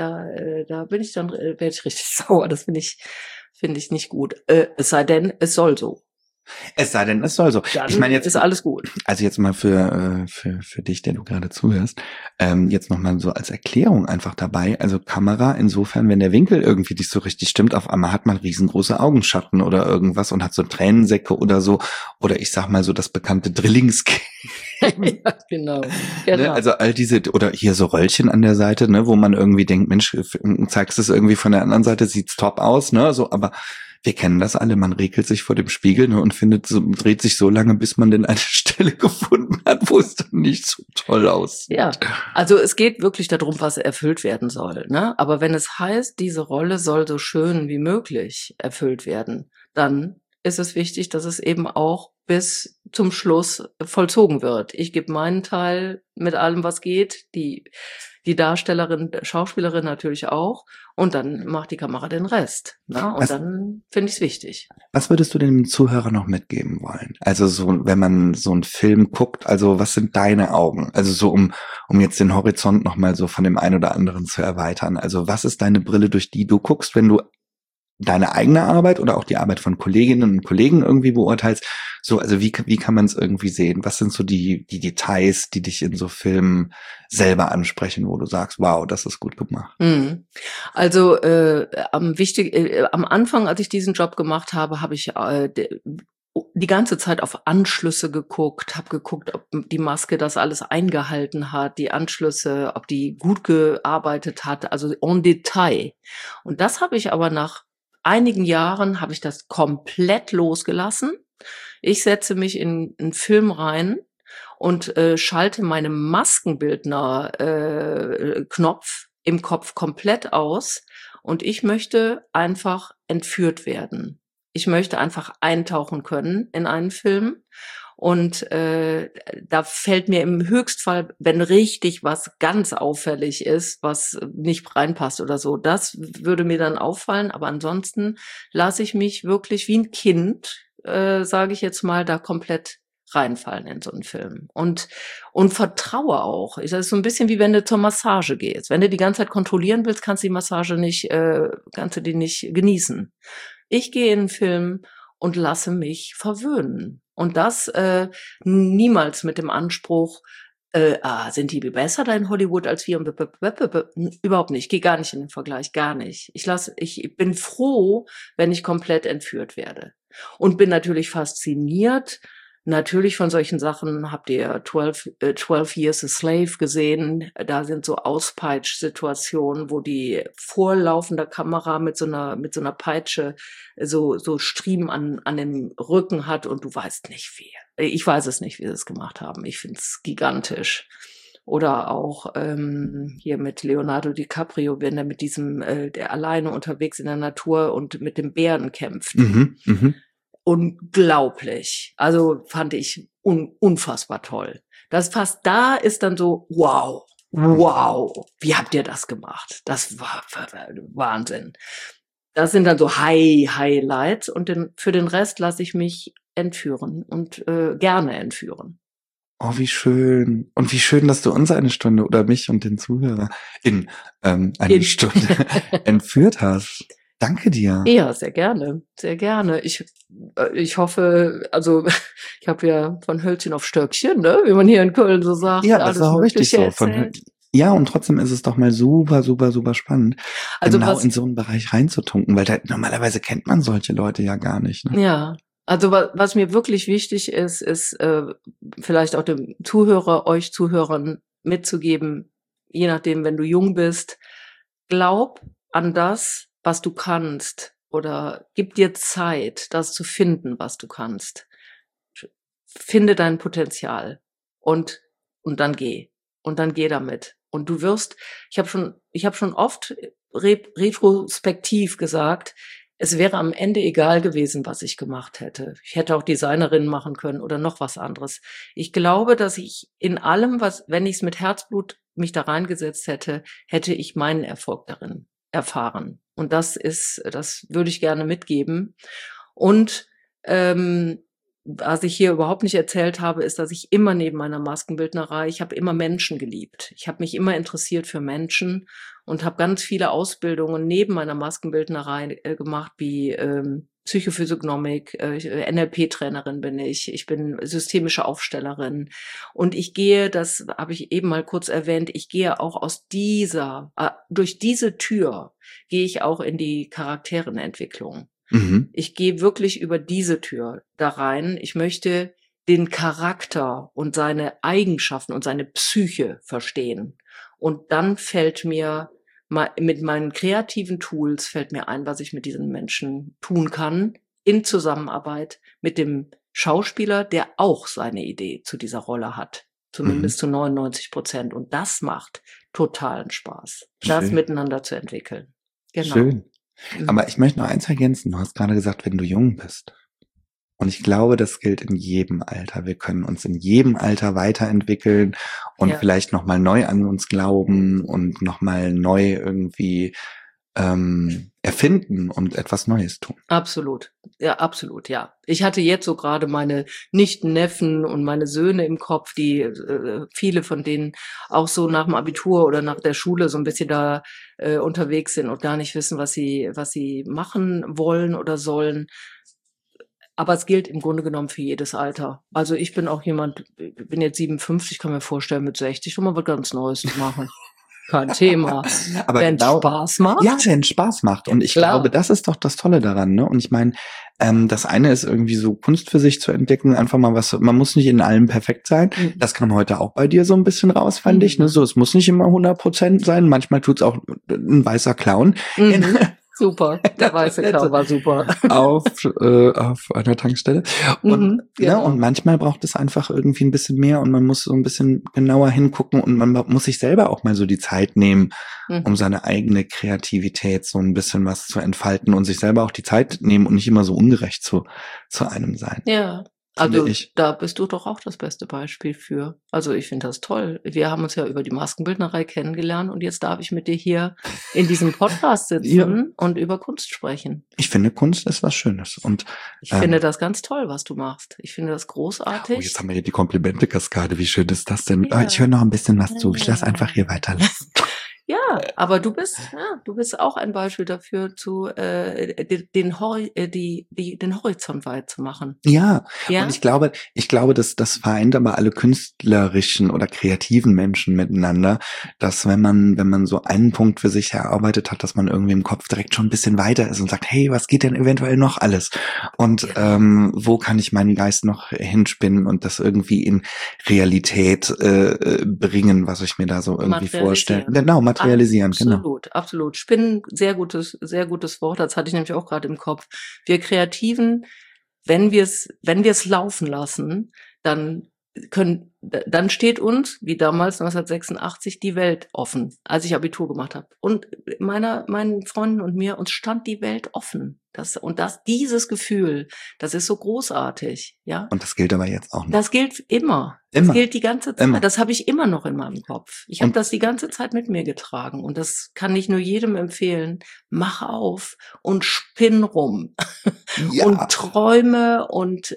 richtig sauer. Das finde ich nicht gut. Es sei denn, es soll so. Es sei denn, es soll so. Dann ich meine jetzt ist alles gut. Also jetzt mal für dich, der du gerade zuhörst, jetzt nochmal so als Erklärung einfach dabei. Also Kamera insofern, wenn der Winkel irgendwie nicht so richtig stimmt, auf einmal hat man riesengroße Augenschatten oder irgendwas und hat so Tränensäcke oder so. Oder ich sag mal so das bekannte Drillingskind. Ja, genau. Ne? Also all diese, oder hier so Röllchen an der Seite, ne, wo man irgendwie denkt, Mensch, zeigst es irgendwie von der anderen Seite, sieht's top aus, ne, so, aber wir kennen das alle, man regelt sich vor dem Spiegel, ne, und dreht sich so lange, bis man denn eine Stelle gefunden hat, wo es dann nicht so toll aussieht. Ja, also es geht wirklich darum, was erfüllt werden soll, ne, aber wenn es heißt, diese Rolle soll so schön wie möglich erfüllt werden, dann ist es wichtig, dass es eben auch bis zum Schluss vollzogen wird. Ich gebe meinen Teil mit allem, was geht, die Darstellerin, Schauspielerin natürlich auch, und dann macht die Kamera den Rest. Ne? Und dann finde ich es wichtig. Was würdest du dem Zuhörer noch mitgeben wollen? Also so, wenn man so einen Film guckt, also was sind deine Augen? Also so, um jetzt den Horizont nochmal so von dem einen oder anderen zu erweitern. Also was ist deine Brille, durch die du guckst, wenn du deine eigene Arbeit oder auch die Arbeit von Kolleginnen und Kollegen irgendwie beurteilst? So, also wie kann man es irgendwie sehen? Was sind so die Details, die dich in so Filmen selber ansprechen, wo du sagst, wow, das ist gut gemacht? Also am Anfang, als ich diesen Job gemacht habe, habe ich die ganze Zeit auf Anschlüsse geguckt, habe geguckt, ob die Maske das alles eingehalten hat, die Anschlüsse, ob die gut gearbeitet hat, also en Detail. Und das habe ich aber nach einigen Jahren, habe ich das komplett losgelassen. Ich setze mich in einen Film rein und schalte meinen Maskenbildner-Knopf im Kopf komplett aus und ich möchte einfach entführt werden. Ich möchte einfach eintauchen können in einen Film und da fällt mir im Höchstfall, wenn richtig was ganz auffällig ist, was nicht reinpasst oder so, das würde mir dann auffallen, aber ansonsten lasse ich mich wirklich wie ein Kind, sage ich jetzt mal, da komplett reinfallen in so einen Film und vertraue auch. Das ist so ein bisschen wie wenn du zur Massage gehst. Wenn du die ganze Zeit kontrollieren willst, kannst du die Massage nicht, kannst du die nicht genießen. Ich gehe in einen Film und lasse mich verwöhnen. Und das niemals mit dem Anspruch, sind die besser da in Hollywood als wir? Überhaupt nicht. Ich gehe gar nicht in den Vergleich, gar nicht. Ich bin froh, wenn ich komplett entführt werde. Und bin natürlich fasziniert. Natürlich von solchen Sachen habt ihr 12 Years a Slave gesehen. Da sind so Auspeitsch-Situationen, wo die vorlaufende Kamera mit so einer Peitsche so Striemen an dem Rücken hat und du weißt nicht wie. Ich weiß es nicht, wie sie es gemacht haben. Ich finde es gigantisch. Oder auch hier mit Leonardo DiCaprio, wenn er mit diesem, der alleine unterwegs in der Natur und mit dem Bären kämpft. Unglaublich. Also fand ich unfassbar toll. Da ist dann so, wow, wie habt ihr das gemacht? Das war Wahnsinn. Das sind dann so Highlights und für den Rest lasse ich mich entführen und gerne entführen. Oh, wie schön. Und wie schön, dass du uns eine Stunde oder mich und den Zuhörer in eine Stunde entführt hast. Danke dir. Ja, sehr gerne, sehr gerne. Ich hoffe, also ich habe ja von Hölzchen auf Stöckchen, ne, wie man hier in Köln so sagt. Ja, das ist auch richtig so. Ja, und trotzdem ist es doch mal super, super, super spannend, also genau in so einen Bereich reinzutunken, weil normalerweise kennt man solche Leute ja gar nicht. Ne? Ja, also was mir wirklich wichtig ist vielleicht auch dem Zuhörer, euch Zuhörern mitzugeben, je nachdem, wenn du jung bist, glaub an das, was du kannst, oder gib dir Zeit, das zu finden, was du kannst. Finde dein Potenzial und dann geh damit. Und du wirst, ich habe schon oft retrospektiv gesagt, es wäre am Ende egal gewesen, was ich gemacht hätte. Ich hätte auch Designerin machen können oder noch was anderes. Ich glaube, dass ich in allem, wenn ich es mit Herzblut mich da reingesetzt hätte, hätte ich meinen Erfolg darin erfahren. Und das würde ich gerne mitgeben. Und was ich hier überhaupt nicht erzählt habe, ist, dass ich immer neben meiner Maskenbildnerei, ich habe immer Menschen geliebt. Ich habe mich immer interessiert für Menschen und habe ganz viele Ausbildungen neben meiner Maskenbildnerei gemacht, wie Psychophysiognomik, NLP-Trainerin bin ich. Ich bin systemische Aufstellerin. Und ich gehe, das habe ich eben mal kurz erwähnt, ich gehe auch durch diese Tür gehe ich auch in die Charakterenentwicklung. Ich gehe wirklich über diese Tür da rein. Ich möchte den Charakter und seine Eigenschaften und seine Psyche verstehen. Und dann fällt mir mit meinen kreativen Tools fällt mir ein, was ich mit diesen Menschen tun kann, in Zusammenarbeit mit dem Schauspieler, der auch seine Idee zu dieser Rolle hat. Zumindest zu 99%. Und das macht totalen Spaß, das miteinander zu entwickeln. Genau. Schön. Aber ich möchte noch eins ergänzen. Du hast gerade gesagt, wenn du jung bist. Und ich glaube, das gilt in jedem Alter. Wir können uns in jedem Alter weiterentwickeln und vielleicht nochmal neu an uns glauben und nochmal neu irgendwie erfinden und etwas Neues tun. Absolut. Ja, absolut, ja. Ich hatte jetzt so gerade meine Nichten, Neffen und meine Söhne im Kopf, die viele von denen auch so nach dem Abitur oder nach der Schule so ein bisschen da unterwegs sind und gar nicht wissen, was sie machen wollen oder sollen. Aber es gilt im Grunde genommen für jedes Alter. Also ich bin auch jemand, ich bin jetzt 57, kann mir vorstellen, mit 60 schon mal was ganz Neues zu machen. Kein Thema. Aber wenn es Spaß macht. Ja, wenn es Spaß macht. Und ich glaube, das ist doch das Tolle daran, ne? Und ich meine, Das eine ist irgendwie so Kunst für sich zu entdecken, einfach mal was, man muss nicht in allem perfekt sein. Das kam heute auch bei dir so ein bisschen raus, fand ich. Ne? So, es muss nicht immer 100% sein. Manchmal tut's auch ein weißer Clown. Super, der weiße Clown war super. auf einer Tankstelle. Und, genau. Und manchmal braucht es einfach irgendwie ein bisschen mehr und man muss so ein bisschen genauer hingucken und man muss sich selber auch mal so die Zeit nehmen, um seine eigene Kreativität so ein bisschen was zu entfalten und sich selber auch die Zeit nehmen und nicht immer so ungerecht zu einem sein. Ja. Also da bist du doch auch das beste Beispiel für. Also ich finde das toll. Wir haben uns ja über die Maskenbildnerei kennengelernt und jetzt darf ich mit dir hier in diesem Podcast sitzen und über Kunst sprechen. Ich finde, Kunst ist was Schönes. Und ich finde das ganz toll, was du machst. Ich finde das großartig. Oh, jetzt haben wir hier die Komplimente-Kaskade. Wie schön ist das denn? Ja. Ich höre noch ein bisschen was zu. Ich lasse einfach hier weiterlaufen. Ja, aber du bist auch ein Beispiel dafür, den Horizont weit zu machen. Ja, und ich glaube, das vereint aber alle künstlerischen oder kreativen Menschen miteinander, dass wenn man so einen Punkt für sich erarbeitet hat, dass man irgendwie im Kopf direkt schon ein bisschen weiter ist und sagt, hey, was geht denn eventuell noch alles? Und wo kann ich meinen Geist noch hinspinnen und das irgendwie in Realität bringen, was ich mir da so irgendwie vorstelle. Genau, materialisieren, Absolut. Spinnen, sehr gutes Wort. Das hatte ich nämlich auch gerade im Kopf. Wir Kreativen, wenn wir es laufen lassen, dann steht uns, wie damals 1986, die Welt offen, als ich Abitur gemacht habe. Und meinen Freunden und mir, uns stand die Welt offen. Dieses Gefühl, das ist so großartig, ja. Und das gilt aber jetzt auch noch. Das gilt immer. Das gilt die ganze Zeit. Immer. Das habe ich immer noch in meinem Kopf. Ich habe das die ganze Zeit mit mir getragen. Und das kann ich nur jedem empfehlen. Mach auf und spinn rum. Ja. Und träume und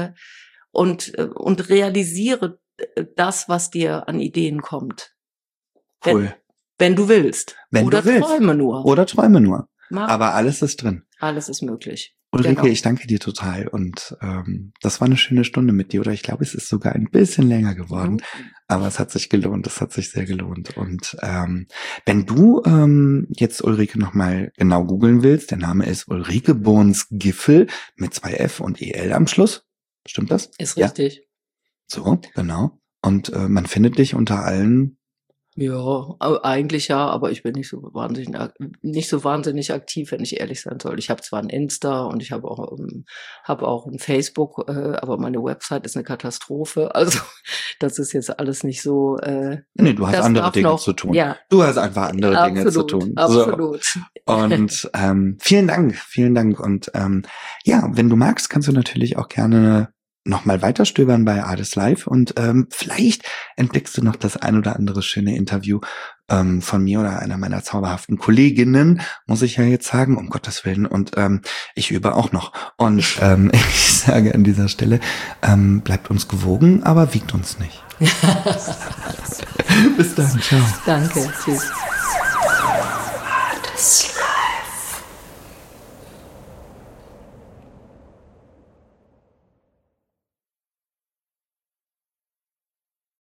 realisiere das, was dir an Ideen kommt. Cool. Wenn du willst. Träume nur. Oder träume nur. Aber alles ist drin. Alles ist möglich. Ulrike, Ich danke dir total und das war eine schöne Stunde mit dir, oder ich glaube, es ist sogar ein bisschen länger geworden, aber es hat sich gelohnt, es hat sich sehr gelohnt und wenn du jetzt Ulrike nochmal genau googeln willst, der Name ist Ulrike Bohns-Giffel mit 2 F und EL am Schluss, stimmt das? Ist richtig. Ja. So, genau. Und man findet dich unter allen. Ja, eigentlich ja, aber ich bin nicht so wahnsinnig aktiv, wenn ich ehrlich sein soll. Ich habe zwar ein Insta und ich habe auch ein Facebook, aber meine Website ist eine Katastrophe. Also das ist jetzt alles nicht so. Nee, du hast andere Dinge zu tun. Ja. Du hast einfach andere Dinge zu tun. Absolut. So. Und vielen Dank. Und wenn du magst, kannst du natürlich auch gerne nochmal weiterstöbern bei Art is Life und vielleicht entdeckst du noch das ein oder andere schöne Interview von mir oder einer meiner zauberhaften Kolleginnen, muss ich ja jetzt sagen, um Gottes Willen. Und ich übe auch noch. Und ich sage an dieser Stelle, bleibt uns gewogen, aber wiegt uns nicht. Bis dann, ciao. Danke, tschüss.